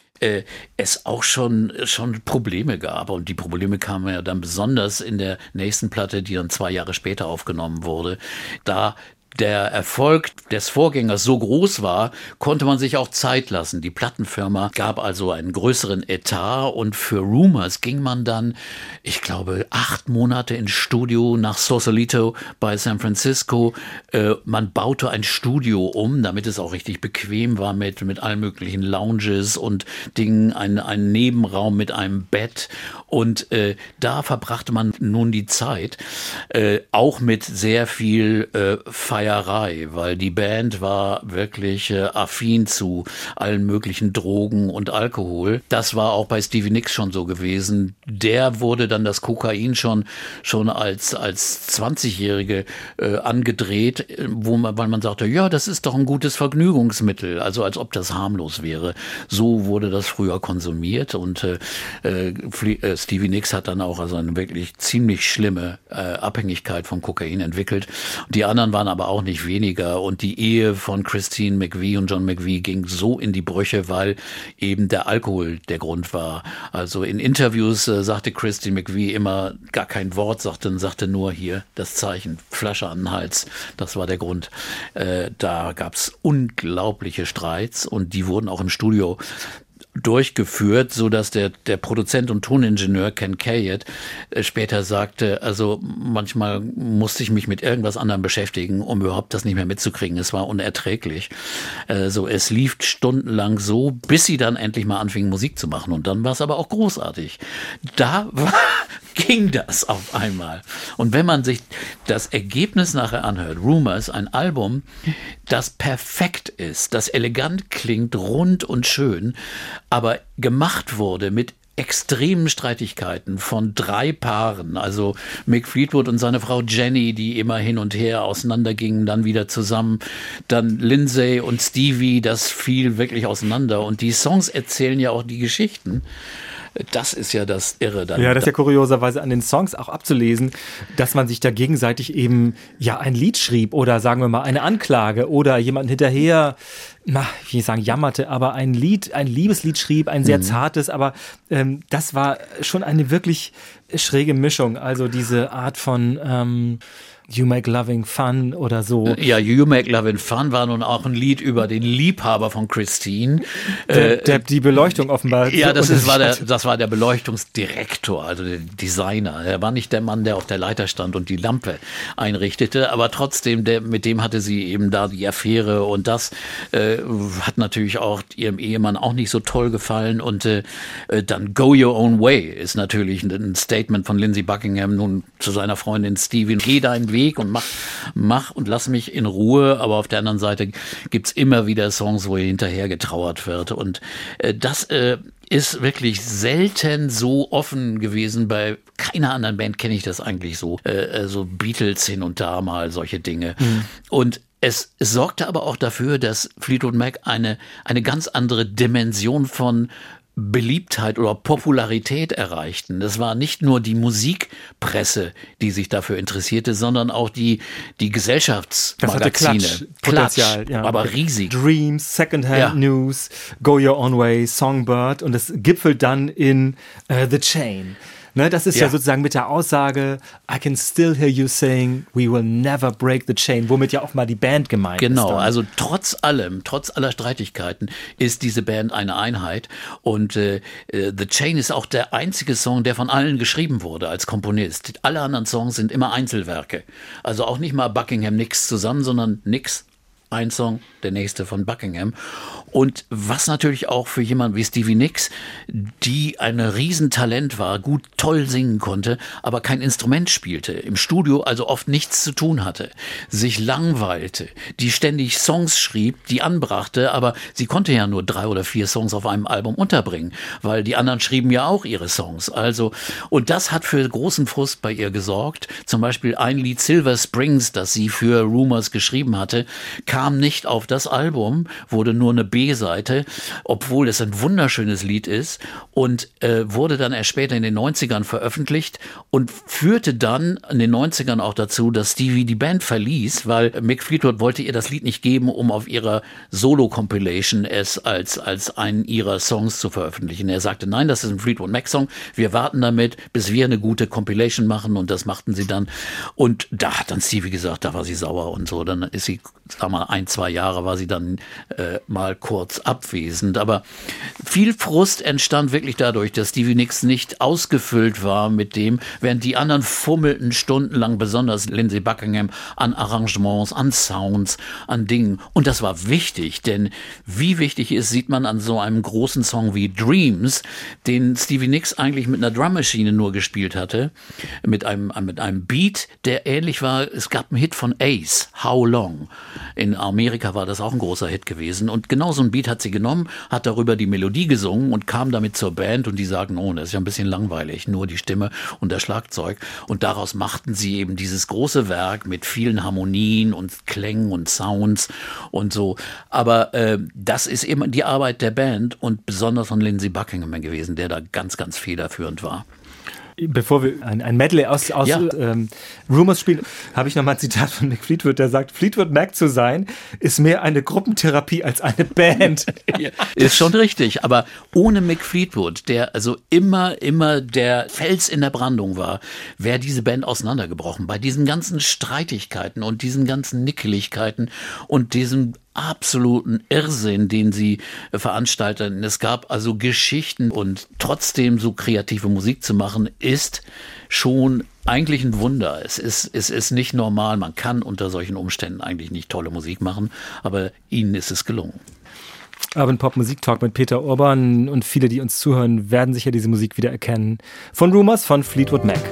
es auch schon Probleme gab. Und die Probleme kamen ja dann besonders in der nächsten Platte, die dann 2 Jahre später aufgenommen wurde. Da der Erfolg des Vorgängers so groß war, konnte man sich auch Zeit lassen. Die Plattenfirma gab also einen größeren Etat und für Rumours ging man dann, ich glaube, 8 Monate ins Studio nach Sausalito bei San Francisco. Man baute ein Studio um, damit es auch richtig bequem war mit allen möglichen Lounges und Dingen, ein Nebenraum mit einem Bett. Und da verbrachte man nun die Zeit, auch mit sehr viel Feierei, weil die Band war wirklich affin zu allen möglichen Drogen und Alkohol. Das war auch bei Stevie Nicks schon so gewesen. Der wurde dann das Kokain schon als 20-Jährige angedreht, weil man sagte, ja, das ist doch ein gutes Vergnügungsmittel, also als ob das harmlos wäre. So wurde das früher konsumiert und Stevie Nicks hat dann auch also eine wirklich ziemlich schlimme Abhängigkeit von Kokain entwickelt. Die anderen waren aber auch nicht weniger und die Ehe von Christine McVie und John McVie ging so in die Brüche, weil eben der Alkohol der Grund war. Also in Interviews sagte Christine McVie immer gar kein Wort, sagte nur hier das Zeichen, Flasche an den Hals. Das war der Grund. Da gab's unglaubliche Streits und die wurden auch im Studio durchgeführt, so dass der Produzent und Toningenieur Ken Kayet später sagte, also manchmal musste ich mich mit irgendwas anderem beschäftigen, um überhaupt das nicht mehr mitzukriegen. Es war unerträglich. Es lief stundenlang so, bis sie dann endlich mal anfingen, Musik zu machen. Und dann war es aber auch großartig. Ging das auf einmal. Und wenn man sich das Ergebnis nachher anhört, Rumours, ein Album, das perfekt ist, das elegant klingt, rund und schön, aber gemacht wurde mit extremen Streitigkeiten von 3 Paaren, also Mick Fleetwood und seine Frau Jenny, die immer hin und her auseinandergingen, dann wieder zusammen, dann Lindsay und Stevie, das fiel wirklich auseinander und die Songs erzählen ja auch die Geschichten. Das ist ja das Irre dann. Ja, das ist ja kurioserweise an den Songs auch abzulesen, dass man sich da gegenseitig eben ja ein Lied schrieb oder sagen wir mal eine Anklage oder jemanden hinterher, ich will nicht sagen jammerte, aber ein Liebeslied schrieb, ein sehr zartes, aber das war schon eine wirklich schräge Mischung. Also diese Art von You Make Loving Fun oder so. Ja, You Make Loving Fun war nun auch ein Lied über den Liebhaber von Christine. Die Beleuchtung offenbar. Ja, das war der Beleuchtungsdirektor, also der Designer. Er war nicht der Mann, der auf der Leiter stand und die Lampe einrichtete, aber trotzdem, mit dem hatte sie eben da die Affäre und das hat natürlich auch ihrem Ehemann auch nicht so toll gefallen und dann Go Your Own Way ist natürlich ein Statement von Lindsey Buckingham nun zu seiner Freundin Stevie. Geh deinen Weg und mach und lass mich in Ruhe, aber auf der anderen Seite gibt's immer wieder Songs, wo ihr hinterher getrauert wird und das ist wirklich selten so offen gewesen. Bei keiner anderen Band kenne ich das eigentlich so. So Beatles hin und da mal, solche Dinge. Und es sorgte aber auch dafür, dass Fleetwood Mac eine ganz andere Dimension von Beliebtheit oder Popularität erreichten. Das war nicht nur die Musikpresse, die sich dafür interessierte, sondern auch die Gesellschaftsmagazine. Das hatte Klatschpotenzial, ja. Aber riesig. Dreams, Secondhand News, Go Your Own Way, Songbird und es gipfelt dann in The Chain. Ne, das ist ja sozusagen mit der Aussage, I can still hear you saying, we will never break the chain, womit ja auch mal die Band gemeint ist. Genau, also trotz aller Streitigkeiten ist diese Band eine Einheit und The Chain ist auch der einzige Song, der von allen geschrieben wurde als Komponist. Alle anderen Songs sind immer Einzelwerke. Also auch nicht mal Buckingham nix zusammen, sondern nix. Ein Song, der nächste von Buckingham. Und was natürlich auch für jemanden wie Stevie Nicks, die ein Riesentalent war, gut toll singen konnte, aber kein Instrument spielte, im Studio also oft nichts zu tun hatte, sich langweilte, die ständig Songs schrieb, die anbrachte, aber sie konnte ja nur 3 oder 4 Songs auf einem Album unterbringen, weil die anderen schrieben ja auch ihre Songs. Also, und das hat für großen Frust bei ihr gesorgt. Zum Beispiel ein Lied Silver Springs, das sie für Rumors geschrieben hatte, kam nicht auf das Album, wurde nur eine B-Seite, obwohl es ein wunderschönes Lied ist und wurde dann erst später in den 90ern veröffentlicht und führte dann in den 90ern auch dazu, dass Stevie die Band verließ, weil Mick Fleetwood wollte ihr das Lied nicht geben, um auf ihrer Solo-Compilation es als einen ihrer Songs zu veröffentlichen. Er sagte, nein, das ist ein Fleetwood Mac-Song, wir warten damit, bis wir eine gute Compilation machen und das machten sie dann. Und da hat dann Stevie gesagt, da war sie sauer und so, dann ist sie, sag mal, 1-2 Jahre war sie dann mal kurz abwesend. Aber viel Frust entstand wirklich dadurch, dass Stevie Nicks nicht ausgefüllt war mit dem, während die anderen fummelten stundenlang, besonders Lindsey Buckingham, an Arrangements, an Sounds, an Dingen. Und das war wichtig, denn wie wichtig ist, sieht man an so einem großen Song wie Dreams, den Stevie Nicks eigentlich mit einer Drummaschine nur gespielt hatte, mit einem Beat, der ähnlich war. Es gab einen Hit von Ace, How Long. In Amerika war das auch ein großer Hit gewesen und genau so ein Beat hat sie genommen, hat darüber die Melodie gesungen und kam damit zur Band und die sagten, oh, das ist ja ein bisschen langweilig, nur die Stimme und das Schlagzeug und daraus machten sie eben dieses große Werk mit vielen Harmonien und Klängen und Sounds und so, aber das ist eben die Arbeit der Band und besonders von Lindsey Buckingham gewesen, der da ganz, ganz federführend war. Bevor wir ein Medley aus Rumors spielen, habe ich nochmal ein Zitat von Mick Fleetwood, der sagt, Fleetwood Mac zu sein, ist mehr eine Gruppentherapie als eine Band. Ja, ist schon richtig, aber ohne Mick Fleetwood, der also immer der Fels in der Brandung war, wäre diese Band auseinandergebrochen. Bei diesen ganzen Streitigkeiten und diesen ganzen Nickeligkeiten und diesem absoluten Irrsinn, den sie veranstalteten. Es gab also Geschichten und trotzdem so kreative Musik zu machen, ist schon eigentlich ein Wunder. Es ist nicht normal. Man kann unter solchen Umständen eigentlich nicht tolle Musik machen, aber ihnen ist es gelungen. Urban Pop Musik Talk mit Peter Urban und viele, die uns zuhören, werden sicher diese Musik wieder erkennen. Von Rumors von Fleetwood Mac.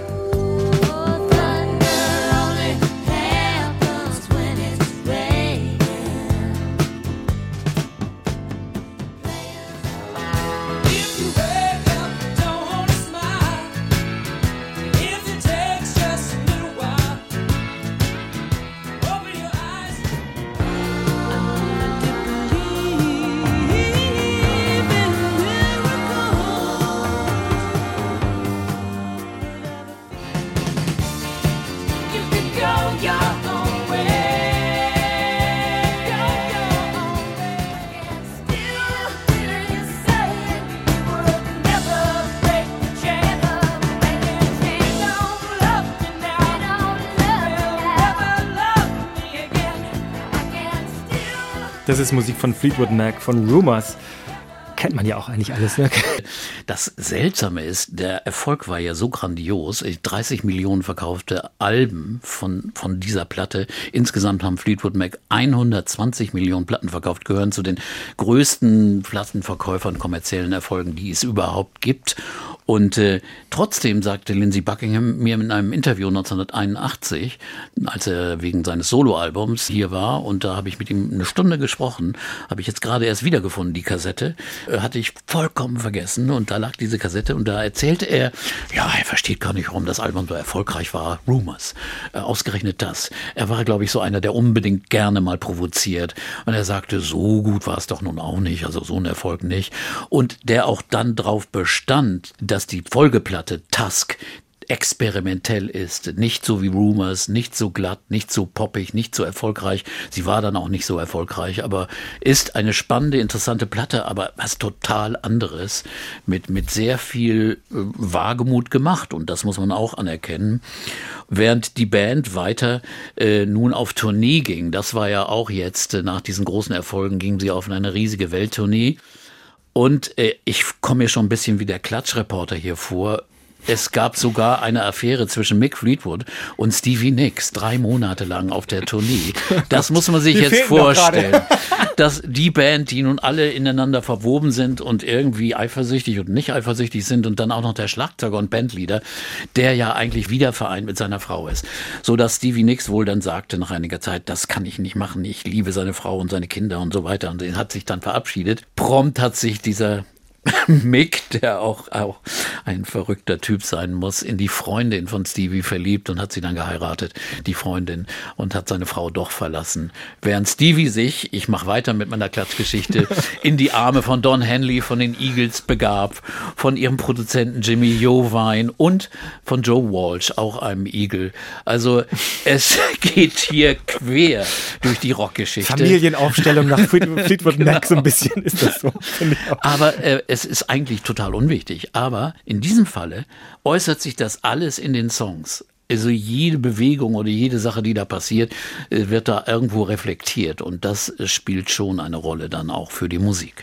Das ist Musik von Fleetwood Mac, von Rumours. Kennt man ja auch eigentlich alles, ne? Das Seltsame ist, der Erfolg war ja so grandios. 30 Millionen verkaufte Alben von dieser Platte. Insgesamt haben Fleetwood Mac 120 Millionen Platten verkauft, gehören zu den größten Plattenverkäufern, kommerziellen Erfolgen, die es überhaupt gibt. Und trotzdem sagte Lindsey Buckingham mir in einem Interview 1981, als er wegen seines Soloalbums hier war, und da habe ich mit ihm eine Stunde gesprochen, habe ich jetzt gerade erst wiedergefunden, die Kassette, hatte ich vollkommen vergessen, und da lag diese Kassette und da erzählte er, ja, er versteht gar nicht, warum das Album so erfolgreich war, Rumours, ausgerechnet das. Er war, glaube ich, so einer, der unbedingt gerne mal provoziert, und er sagte, so gut war es doch nun auch nicht, also so ein Erfolg nicht, und der auch dann drauf bestand, dass die Folgeplatte Tusk experimentell ist, nicht so wie Rumours, nicht so glatt, nicht so poppig, nicht so erfolgreich. Sie war dann auch nicht so erfolgreich, aber ist eine spannende, interessante Platte, aber was total anderes, mit sehr viel Wagemut gemacht, und das muss man auch anerkennen. Während die Band weiter nun auf Tournee ging, das war ja auch jetzt, nach diesen großen Erfolgen ging sie auf eine riesige Welttournee. Und ich komme mir schon ein bisschen wie der Klatschreporter hier vor. Es gab sogar eine Affäre zwischen Mick Fleetwood und Stevie Nicks, 3 Monate lang auf der Tournee. Das muss man sich jetzt vorstellen. Dass die Band, die nun alle ineinander verwoben sind und irgendwie eifersüchtig und nicht eifersüchtig sind, und dann auch noch der Schlagzeuger und Bandleader, der ja eigentlich wieder vereint mit seiner Frau ist. So dass Stevie Nicks wohl dann sagte nach einiger Zeit, das kann ich nicht machen, ich liebe seine Frau und seine Kinder und so weiter. Und er hat sich dann verabschiedet. Prompt hat sich dieser Mick, der auch ein verrückter Typ sein muss, in die Freundin von Stevie verliebt und hat sie dann geheiratet, die Freundin, und hat seine Frau doch verlassen. Während Stevie sich, ich mache weiter mit meiner Klatschgeschichte, in die Arme von Don Henley von den Eagles begab, von ihrem Produzenten Jimmy Iovine und von Joe Walsh, auch einem Eagle. Also es geht hier quer durch die Rockgeschichte. Familienaufstellung nach Fleetwood Mac, so ein bisschen ist das so. Aber es ist eigentlich total unwichtig. Aber in diesem Falle äußert sich das alles in den Songs. Also jede Bewegung oder jede Sache, die da passiert, wird da irgendwo reflektiert. Und das spielt schon eine Rolle dann auch für die Musik.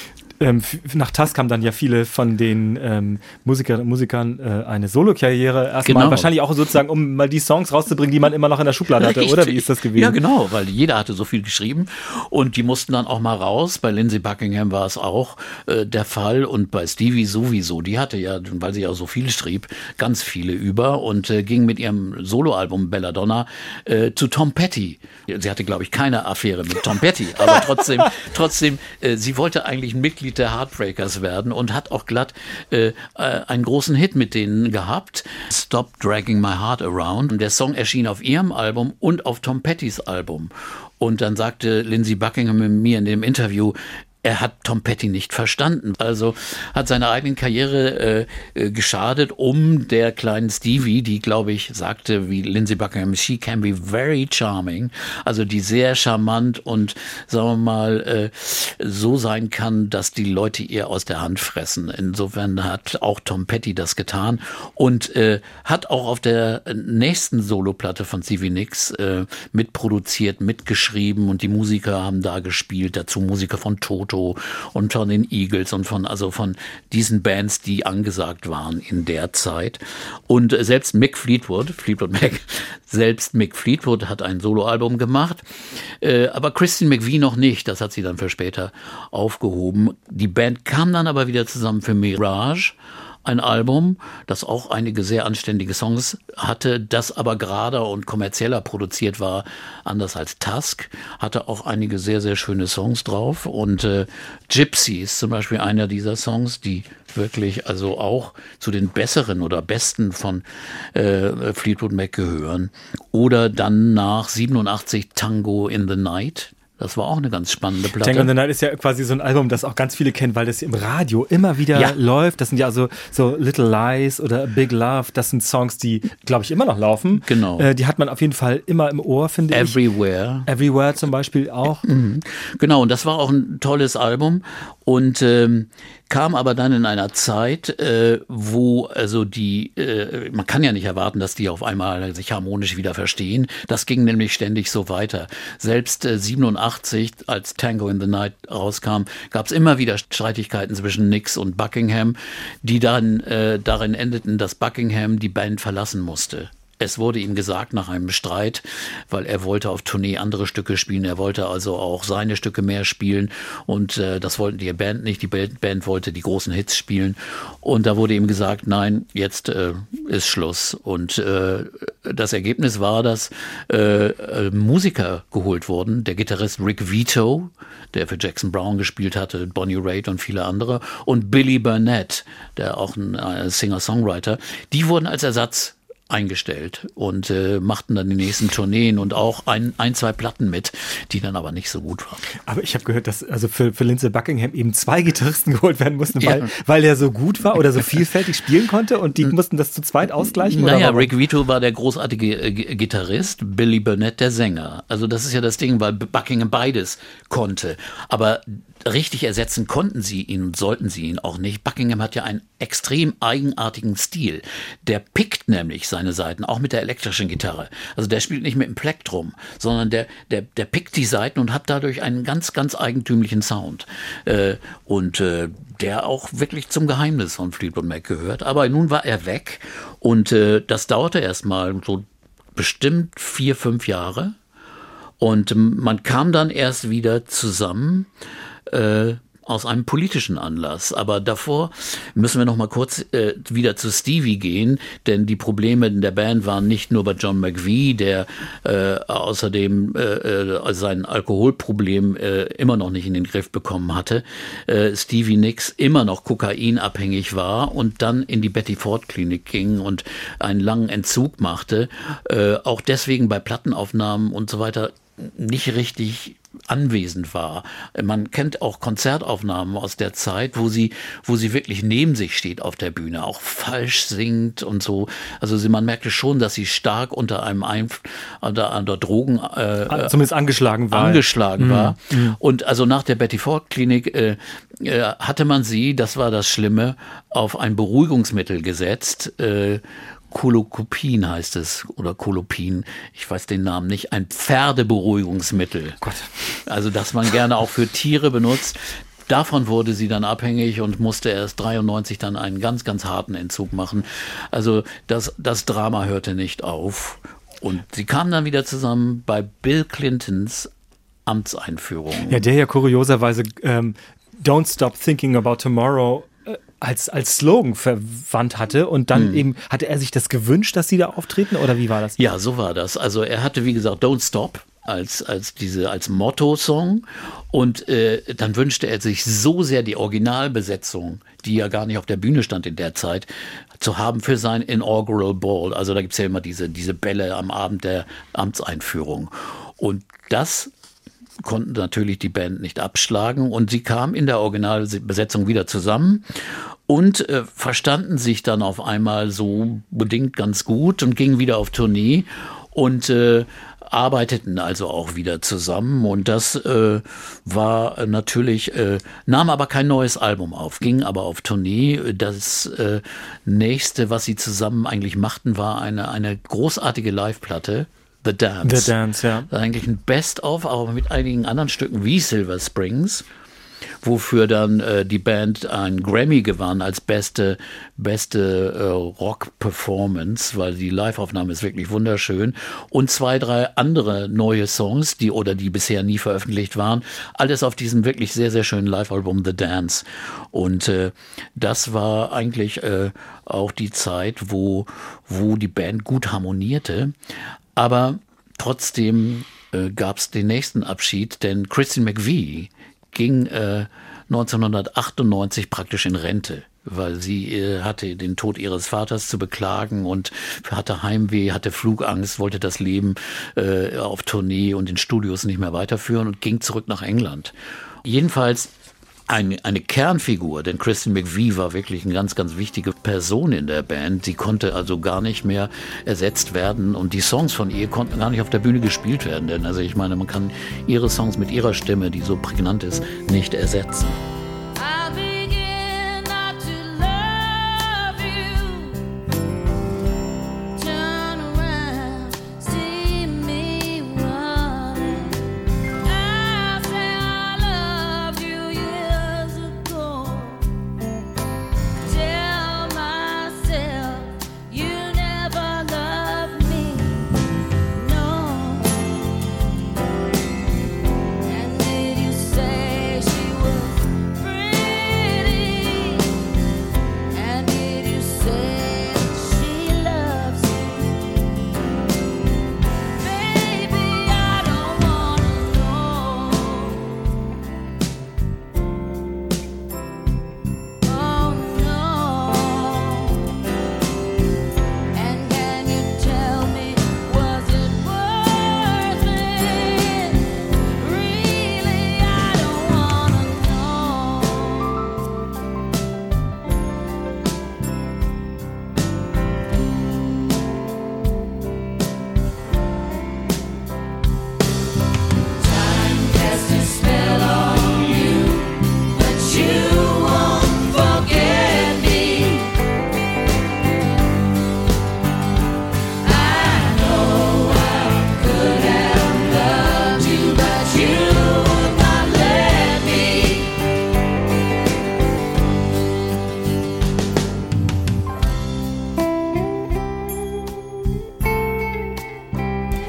Nach Tusk haben dann ja viele von den Musikern eine Solo-Karriere erstmal, genau. Wahrscheinlich auch sozusagen, um mal die Songs rauszubringen, die man immer noch in der Schublade hatte, oder? Wie ist das gewesen? Ja, genau, weil jeder hatte so viel geschrieben und die mussten dann auch mal raus. Bei Lindsey Buckingham war es auch der Fall und bei Stevie sowieso. Die hatte ja, weil sie auch so viel schrieb, ganz viele über und ging mit ihrem Soloalbum Belladonna zu Tom Petty. Sie hatte, glaube ich, keine Affäre mit Tom Petty, aber trotzdem, sie wollte eigentlich ein Mitglied der Heartbreakers werden und hat auch glatt einen großen Hit mit denen gehabt. Stop Dragging My Heart Around. Und der Song erschien auf ihrem Album und auf Tom Pettys Album. Und dann sagte Lindsey Buckingham mit mir in dem Interview, er hat Tom Petty nicht verstanden. Also hat seiner eigenen Karriere geschadet, um der kleinen Stevie, die, glaube ich, sagte, wie Lindsey Buckingham, she can be very charming, also die sehr charmant und, sagen wir mal, so sein kann, dass die Leute ihr aus der Hand fressen. Insofern hat auch Tom Petty das getan und hat auch auf der nächsten Soloplatte von Stevie Nicks mitproduziert, mitgeschrieben und die Musiker haben da gespielt, dazu Musiker von Toto und von den Eagles und von diesen Bands, die angesagt waren in der Zeit. Und selbst Mick Fleetwood hat ein Soloalbum gemacht, aber Christine McVie noch nicht, das hat sie dann für später aufgehoben. Die Band kam dann aber wieder zusammen für Mirage, ein Album, das auch einige sehr anständige Songs hatte, das aber gerader und kommerzieller produziert war, anders als Tusk, hatte auch einige sehr, sehr schöne Songs drauf. Und Gypsy ist zum Beispiel einer dieser Songs, die wirklich also auch zu den besseren oder besten von Fleetwood Mac gehören. Oder dann nach 87 Tango in the Night. Das war auch eine ganz spannende Platte. Tango in the Night ist ja quasi so ein Album, das auch ganz viele kennen, weil das im Radio immer wieder läuft. Das sind ja so Little Lies oder Big Love. Das sind Songs, die, glaube ich, immer noch laufen. Genau. Die hat man auf jeden Fall immer im Ohr, finde ich. Everywhere zum Beispiel auch. Genau, und das war auch ein tolles Album. Und kam aber dann in einer Zeit, wo also man kann ja nicht erwarten, dass die auf einmal sich harmonisch wieder verstehen. Das ging nämlich ständig so weiter. Selbst 87, als Tango in the Night rauskam, gab es immer wieder Streitigkeiten zwischen Nicks und Buckingham, die dann darin endeten, dass Buckingham die Band verlassen musste. Es wurde ihm gesagt nach einem Streit, weil er wollte auf Tournee andere Stücke spielen, er wollte also auch seine Stücke mehr spielen und das wollten die Band nicht, die Band wollte die großen Hits spielen und da wurde ihm gesagt, nein, jetzt ist Schluss und das Ergebnis war, dass Musiker geholt wurden, der Gitarrist Rick Vito, der für Jackson Browne gespielt hatte, Bonnie Raitt und viele andere und Billy Burnett, der auch ein Singer-Songwriter, die wurden als Ersatz eingestellt und machten dann die nächsten Tourneen und auch zwei Platten mit, die dann aber nicht so gut waren. Aber ich habe gehört, dass also für Lindsey Buckingham eben 2 Gitarristen geholt werden mussten, weil er so gut war oder so vielfältig spielen konnte und die mussten das zu zweit ausgleichen? Naja, Rick Vito war der großartige Gitarrist, Billy Burnett der Sänger. Also das ist ja das Ding, weil Buckingham beides konnte. Aber richtig ersetzen konnten sie ihn und sollten sie ihn auch nicht. Buckingham hat ja einen extrem eigenartigen Stil. Der pickt nämlich seine Saiten, auch mit der elektrischen Gitarre. Also der spielt nicht mit dem Plektrum, sondern der pickt die Saiten und hat dadurch einen ganz, ganz eigentümlichen Sound. Der auch wirklich zum Geheimnis von Fleetwood Mac gehört. Aber nun war er weg und das dauerte erstmal so bestimmt 4-5 Jahre. Und man kam dann erst wieder zusammen, aus einem politischen Anlass. Aber davor müssen wir noch mal kurz wieder zu Stevie gehen, denn die Probleme in der Band waren nicht nur bei John McVie, der außerdem sein Alkoholproblem immer noch nicht in den Griff bekommen hatte. Stevie Nicks immer noch kokainabhängig war und dann in die Betty Ford Klinik ging und einen langen Entzug machte. Auch deswegen bei Plattenaufnahmen und so weiter nicht richtig anwesend war. Man kennt auch Konzertaufnahmen aus der Zeit, wo sie wirklich neben sich steht auf der Bühne, auch falsch singt und so. Also man merkte schon, dass sie stark unter einem unter Drogen zumindest angeschlagen war. Und also nach der Betty Ford Klinik hatte man sie, das war das Schlimme, auf ein Beruhigungsmittel gesetzt. Kolokopin heißt es, oder Kolopin, ich weiß den Namen nicht, ein Pferdeberuhigungsmittel. Gott. Also das man gerne auch für Tiere benutzt. Davon wurde sie dann abhängig und musste erst 93 dann einen ganz, ganz harten Entzug machen. Also das Drama hörte nicht auf. Und sie kamen dann wieder zusammen bei Bill Clintons Amtseinführung. Ja, der ja kurioserweise Don't Stop Thinking About Tomorrow als Slogan verwandt hatte und dann eben, hatte er sich das gewünscht, dass sie da auftreten oder wie war das? Ja, so war das. Also er hatte, wie gesagt, Don't Stop als Motto-Song und dann wünschte er sich so sehr die Originalbesetzung, die ja gar nicht auf der Bühne stand in der Zeit, zu haben für sein Inaugural Ball. Also da gibt's ja immer diese Bälle am Abend der Amtseinführung und das konnten natürlich die Band nicht abschlagen und sie kam in der Originalbesetzung wieder zusammen und verstanden sich dann auf einmal so bedingt ganz gut und gingen wieder auf Tournee und arbeiteten also auch wieder zusammen und das war natürlich, nahm aber kein neues Album auf, ging aber auf Tournee. Das nächste, was sie zusammen eigentlich machten, war eine großartige Live-Platte. The Dance, ja. Eigentlich ein Best-of, aber mit einigen anderen Stücken wie Silver Springs, wofür dann die Band einen Grammy gewann als beste Rock-Performance, weil die Live-Aufnahme ist wirklich wunderschön. Und 2, 3 andere neue Songs, die bisher nie veröffentlicht waren. Alles auf diesem wirklich sehr, sehr schönen Live-Album The Dance. Und das war eigentlich auch die Zeit, wo die Band gut harmonierte. Aber trotzdem gab es den nächsten Abschied, denn Christine McVie ging 1998 praktisch in Rente, weil sie hatte den Tod ihres Vaters zu beklagen und hatte Heimweh, hatte Flugangst, wollte das Leben auf Tournee und in Studios nicht mehr weiterführen und ging zurück nach England. Jedenfalls eine Kernfigur, denn Christine McVie war wirklich eine ganz, ganz wichtige Person in der Band. Sie konnte also gar nicht mehr ersetzt werden und die Songs von ihr konnten gar nicht auf der Bühne gespielt werden, denn also ich meine, man kann ihre Songs mit ihrer Stimme, die so prägnant ist, nicht ersetzen. I'll begin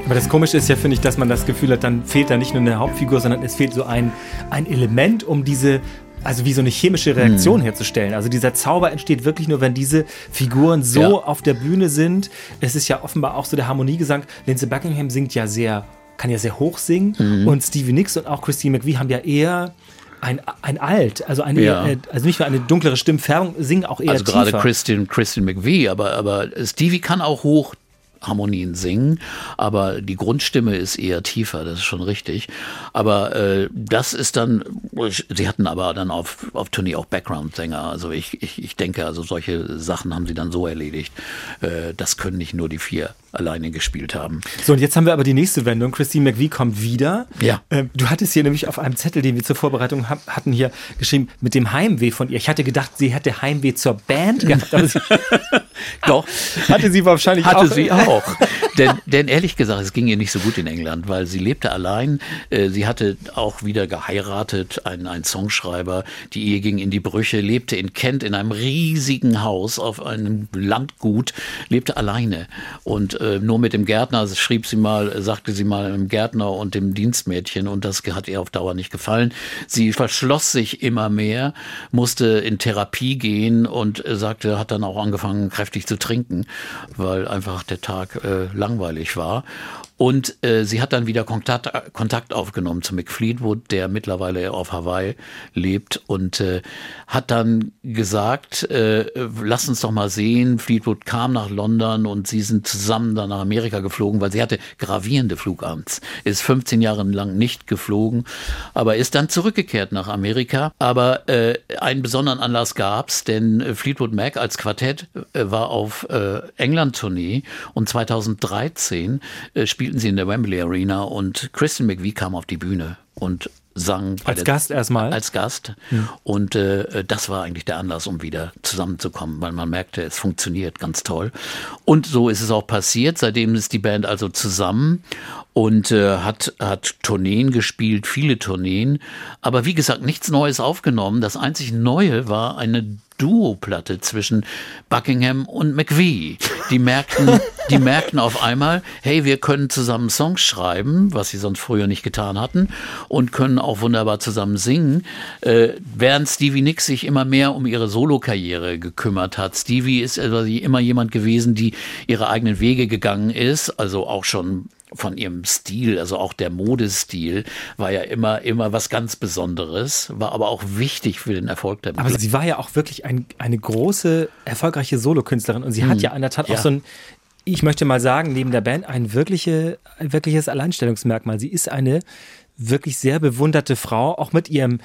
Aber das Komische ist ja, finde ich, dass man das Gefühl hat, dann fehlt da nicht nur eine Hauptfigur, sondern es fehlt so ein Element, um diese, also wie so eine chemische Reaktion herzustellen. Also dieser Zauber entsteht wirklich nur, wenn diese Figuren so auf der Bühne sind. Es ist ja offenbar auch so der Harmoniegesang. Lindsey Buckingham kann ja sehr hoch singen und Stevie Nicks und auch Christine McVie haben ja eher ein Alt, also also nicht nur eine dunklere Stimmfärbung, singen auch eher tiefer. Also gerade Christine McVie, aber Stevie kann auch hoch Harmonien singen, aber die Grundstimme ist eher tiefer, das ist schon richtig. Aber das ist dann, sie hatten aber dann auf Tournee auch Background-Sänger, also ich denke, also solche Sachen haben sie dann so erledigt, das können nicht nur die 4 alleine gespielt haben. So, und jetzt haben wir aber die nächste Wendung. Christine McVie kommt wieder. Ja. Du hattest hier nämlich auf einem Zettel, den wir zur Vorbereitung hatten, hier geschrieben, mit dem Heimweh von ihr. Ich hatte gedacht, sie hätte Heimweh zur Band gehabt, aber sie Doch. Hatte sie wahrscheinlich auch. Denn ehrlich gesagt, es ging ihr nicht so gut in England, weil sie lebte allein. Sie hatte auch wieder geheiratet, einen Songschreiber. Die Ehe ging in die Brüche, lebte in Kent in einem riesigen Haus auf einem Landgut, lebte alleine. Und nur mit dem Gärtner sagte sie mal dem Gärtner und dem Dienstmädchen, und das hat ihr auf Dauer nicht gefallen. Sie verschloss sich immer mehr, musste in Therapie gehen und hat dann auch angefangen, kräftig zu trinken, weil einfach der Tag langweilig war. Und sie hat dann wieder Kontakt aufgenommen zu Mick Fleetwood, der mittlerweile auf Hawaii lebt, und hat dann gesagt, lass uns doch mal sehen. Fleetwood kam nach London und sie sind zusammen dann nach Amerika geflogen, weil sie hatte gravierende Flugangst. Ist 15 Jahre lang nicht geflogen, aber ist dann zurückgekehrt nach Amerika. Aber einen besonderen Anlass gab's, denn Fleetwood Mac als Quartett war auf England-Tournee, und 2013 spielten sie in der Wembley Arena, und Christine McVie kam auf die Bühne und sang. Als Gast erstmal? Als Gast. Und das war eigentlich der Anlass, um wieder zusammenzukommen, weil man merkte, es funktioniert ganz toll. Und so ist es auch passiert. Seitdem ist die Band also zusammen und hat Tourneen gespielt, viele Tourneen. Aber wie gesagt, nichts Neues aufgenommen. Das einzig Neue war eine Duoplatte zwischen Buckingham und McVie. Die merkten auf einmal, hey, wir können zusammen Songs schreiben, was sie sonst früher nicht getan hatten, und können auch wunderbar zusammen singen, während Stevie Nicks sich immer mehr um ihre Solokarriere gekümmert hat. Stevie ist immer jemand gewesen, die ihre eigenen Wege gegangen ist, also auch schon von ihrem Stil, also auch der Modestil, war ja immer was ganz Besonderes, war aber auch wichtig für den Erfolg der Band. Aber sie war ja auch wirklich eine große, erfolgreiche Solokünstlerin, und sie hat ja in der Tat auch so ein, ich möchte mal sagen, neben der Band ein wirkliches Alleinstellungsmerkmal. Sie ist eine wirklich sehr bewunderte Frau, auch mit ihrem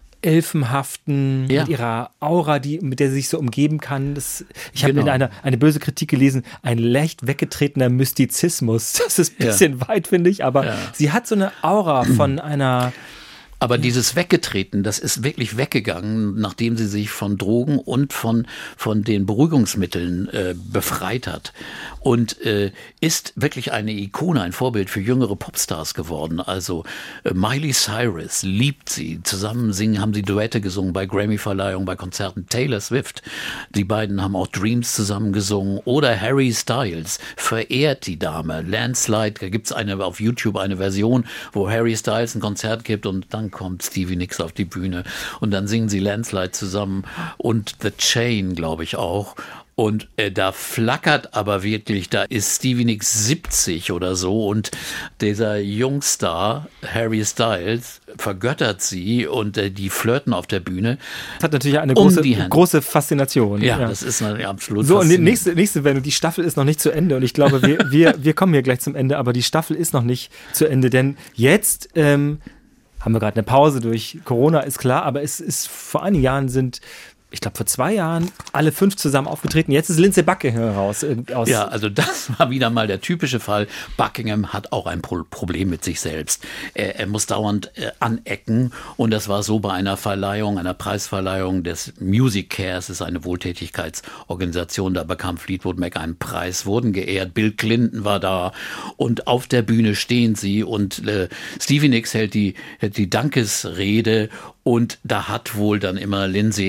Elfenhaften, mit ihrer Aura, mit der sie sich so umgeben kann. Ich habe in eine böse Kritik gelesen, ein leicht weggetretener Mystizismus. Das ist ein bisschen weit, finde ich, aber sie hat so eine Aura von einer... Aber dieses Weggetreten, das ist wirklich weggegangen, nachdem sie sich von Drogen und von den Beruhigungsmitteln befreit hat. Und ist wirklich eine Ikone, ein Vorbild für jüngere Popstars geworden. Also Miley Cyrus liebt sie. Zusammen haben sie Duette gesungen bei Grammy-Verleihungen, bei Konzerten. Taylor Swift, die beiden haben auch Dreams zusammen gesungen. Oder Harry Styles verehrt die Dame. Landslide, da gibt's auf YouTube eine Version, wo Harry Styles ein Konzert gibt und dann kommt Stevie Nicks auf die Bühne und dann singen sie Landslide zusammen und The Chain, glaube ich auch. Und da flackert aber wirklich, da ist Stevie Nicks 70 oder so, und dieser Jungstar Harry Styles vergöttert sie, und die flirten auf der Bühne. Das hat natürlich eine große Faszination. Ja, das ist absolut so. Und die nächste Wendung, die Staffel ist noch nicht zu Ende, und ich glaube, wir kommen hier gleich zum Ende, aber die Staffel ist noch nicht zu Ende, denn jetzt haben wir gerade eine Pause durch Corona, ist klar, aber es ist vor einigen Jahren ich glaube, vor 2 Jahren alle 5 zusammen aufgetreten. Jetzt ist Lindsey Buckingham raus. Ja, also das war wieder mal der typische Fall. Buckingham hat auch ein Problem mit sich selbst. Er muss dauernd anecken, und das war so bei einer Preisverleihung des Music Cares, ist eine Wohltätigkeitsorganisation. Da bekam Fleetwood Mac einen Preis, wurden geehrt. Bill Clinton war da, und auf der Bühne stehen sie, und Stevie Nicks hält die Dankesrede. Und da hat wohl dann immer Lindsey das gesagt,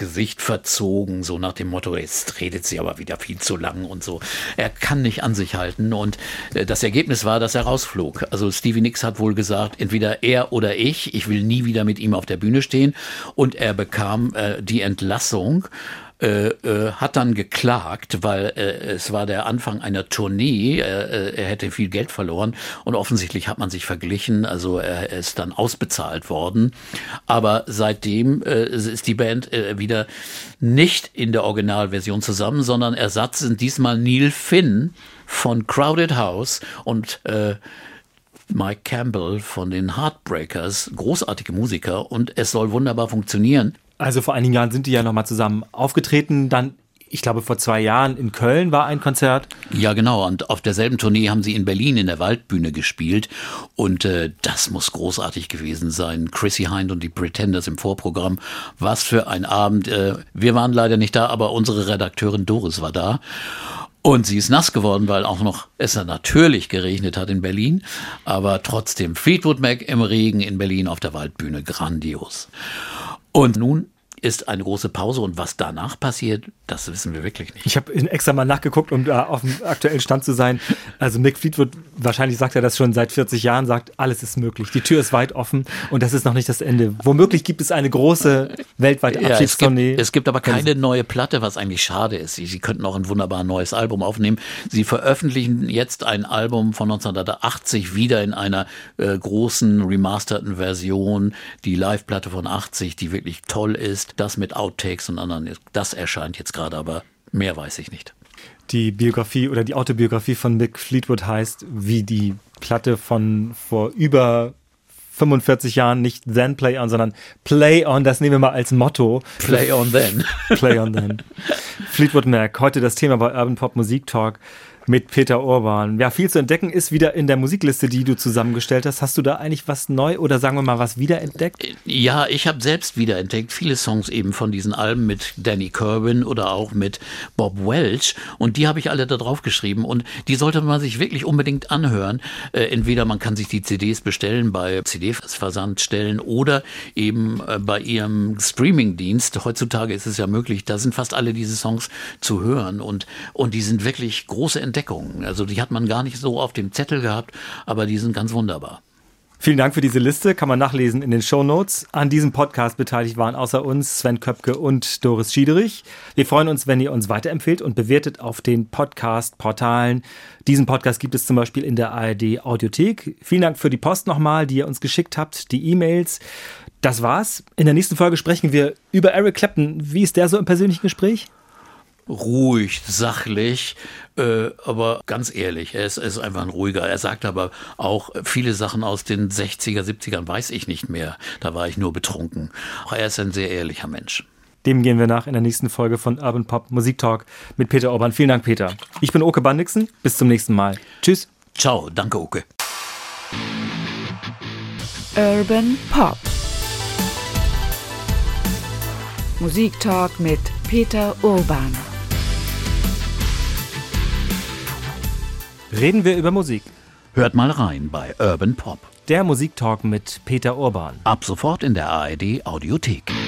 Gesicht verzogen, so nach dem Motto, jetzt redet sie aber wieder viel zu lang und so. Er kann nicht an sich halten und das Ergebnis war, dass er rausflog. Also Stevie Nicks hat wohl gesagt, entweder er oder ich will nie wieder mit ihm auf der Bühne stehen, und er bekam die Entlassung. Hat dann geklagt, weil es war der Anfang einer Tournee, er hätte viel Geld verloren und offensichtlich hat man sich verglichen, also er ist dann ausbezahlt worden. Aber seitdem ist die Band wieder nicht in der Originalversion zusammen, sondern Ersatz sind diesmal Neil Finn von Crowded House und Mike Campbell von den Heartbreakers, großartige Musiker, und es soll wunderbar funktionieren. Also vor einigen Jahren sind die ja nochmal zusammen aufgetreten, dann, ich glaube vor 2 Jahren in Köln war ein Konzert. Ja, genau, und auf derselben Tournee haben sie in Berlin in der Waldbühne gespielt und das muss großartig gewesen sein. Chrissy Hind und die Pretenders im Vorprogramm, was für ein Abend. Wir waren leider nicht da, aber unsere Redakteurin Doris war da. Und sie ist nass geworden, weil auch noch es natürlich geregnet hat in Berlin, aber trotzdem Fleetwood Mac im Regen in Berlin auf der Waldbühne, grandios. Und nun ist eine große Pause, und was danach passiert, das wissen wir wirklich nicht. Ich habe extra mal nachgeguckt, um da auf dem aktuellen Stand zu sein. Also Mick Fleetwood, wahrscheinlich sagt er das schon seit 40 Jahren, sagt, alles ist möglich. Die Tür ist weit offen und das ist noch nicht das Ende. Womöglich gibt es eine große weltweite Abschiedstournee. Es gibt aber keine neue Platte, was eigentlich schade ist. Sie könnten auch ein wunderbar neues Album aufnehmen. Sie veröffentlichen jetzt ein Album von 1980 wieder in einer großen remasterten Version. Die Live-Platte von 80, die wirklich toll ist. Das mit Outtakes und anderen, das erscheint jetzt gerade, aber mehr weiß ich nicht. Die Biografie oder die Autobiografie von Mick Fleetwood heißt, wie die Platte von vor über 45 Jahren, nicht Then Play On, sondern Play On, das nehmen wir mal als Motto. Play On Then. Play On Then. Fleetwood Mac, heute das Thema bei Urban Pop Musik Talk mit Peter Urban. Ja, viel zu entdecken ist wieder in der Musikliste, die du zusammengestellt hast. Hast du da eigentlich was neu oder sagen wir mal was wiederentdeckt? Ja, ich habe selbst wiederentdeckt viele Songs eben von diesen Alben mit Danny Kirwan oder auch mit Bob Welch, und die habe ich alle da drauf geschrieben und die sollte man sich wirklich unbedingt anhören. Entweder man kann sich die CDs bestellen bei CD-Versandstellen oder eben bei ihrem Streamingdienst. Heutzutage ist es ja möglich, da sind fast alle diese Songs zu hören und die sind wirklich große Entdeckungen. Also die hat man gar nicht so auf dem Zettel gehabt, aber die sind ganz wunderbar. Vielen Dank für diese Liste, kann man nachlesen in den Shownotes. An diesem Podcast beteiligt waren außer uns Sven Köpke und Doris Schiederich. Wir freuen uns, wenn ihr uns weiterempfehlt und bewertet auf den Podcast-Portalen. Diesen Podcast gibt es zum Beispiel in der ARD Audiothek. Vielen Dank für die Post nochmal, die ihr uns geschickt habt, die E-Mails. Das war's. In der nächsten Folge sprechen wir über Eric Clapton. Wie ist der so im persönlichen Gespräch? Ruhig, sachlich, aber ganz ehrlich, er ist einfach ein ruhiger. Er sagt aber auch viele Sachen aus den 60er, 70ern, weiß ich nicht mehr. Da war ich nur betrunken. Auch er ist ein sehr ehrlicher Mensch. Dem gehen wir nach in der nächsten Folge von Urban Pop Musik Talk mit Peter Urban. Vielen Dank, Peter. Ich bin Oke Bandixen. Bis zum nächsten Mal. Tschüss. Ciao, danke, Oke. Urban Pop Musik Talk mit Peter Urban. Reden wir über Musik. Hört mal rein bei Urban Pop. Der Musiktalk mit Peter Urban. Ab sofort in der ARD Audiothek.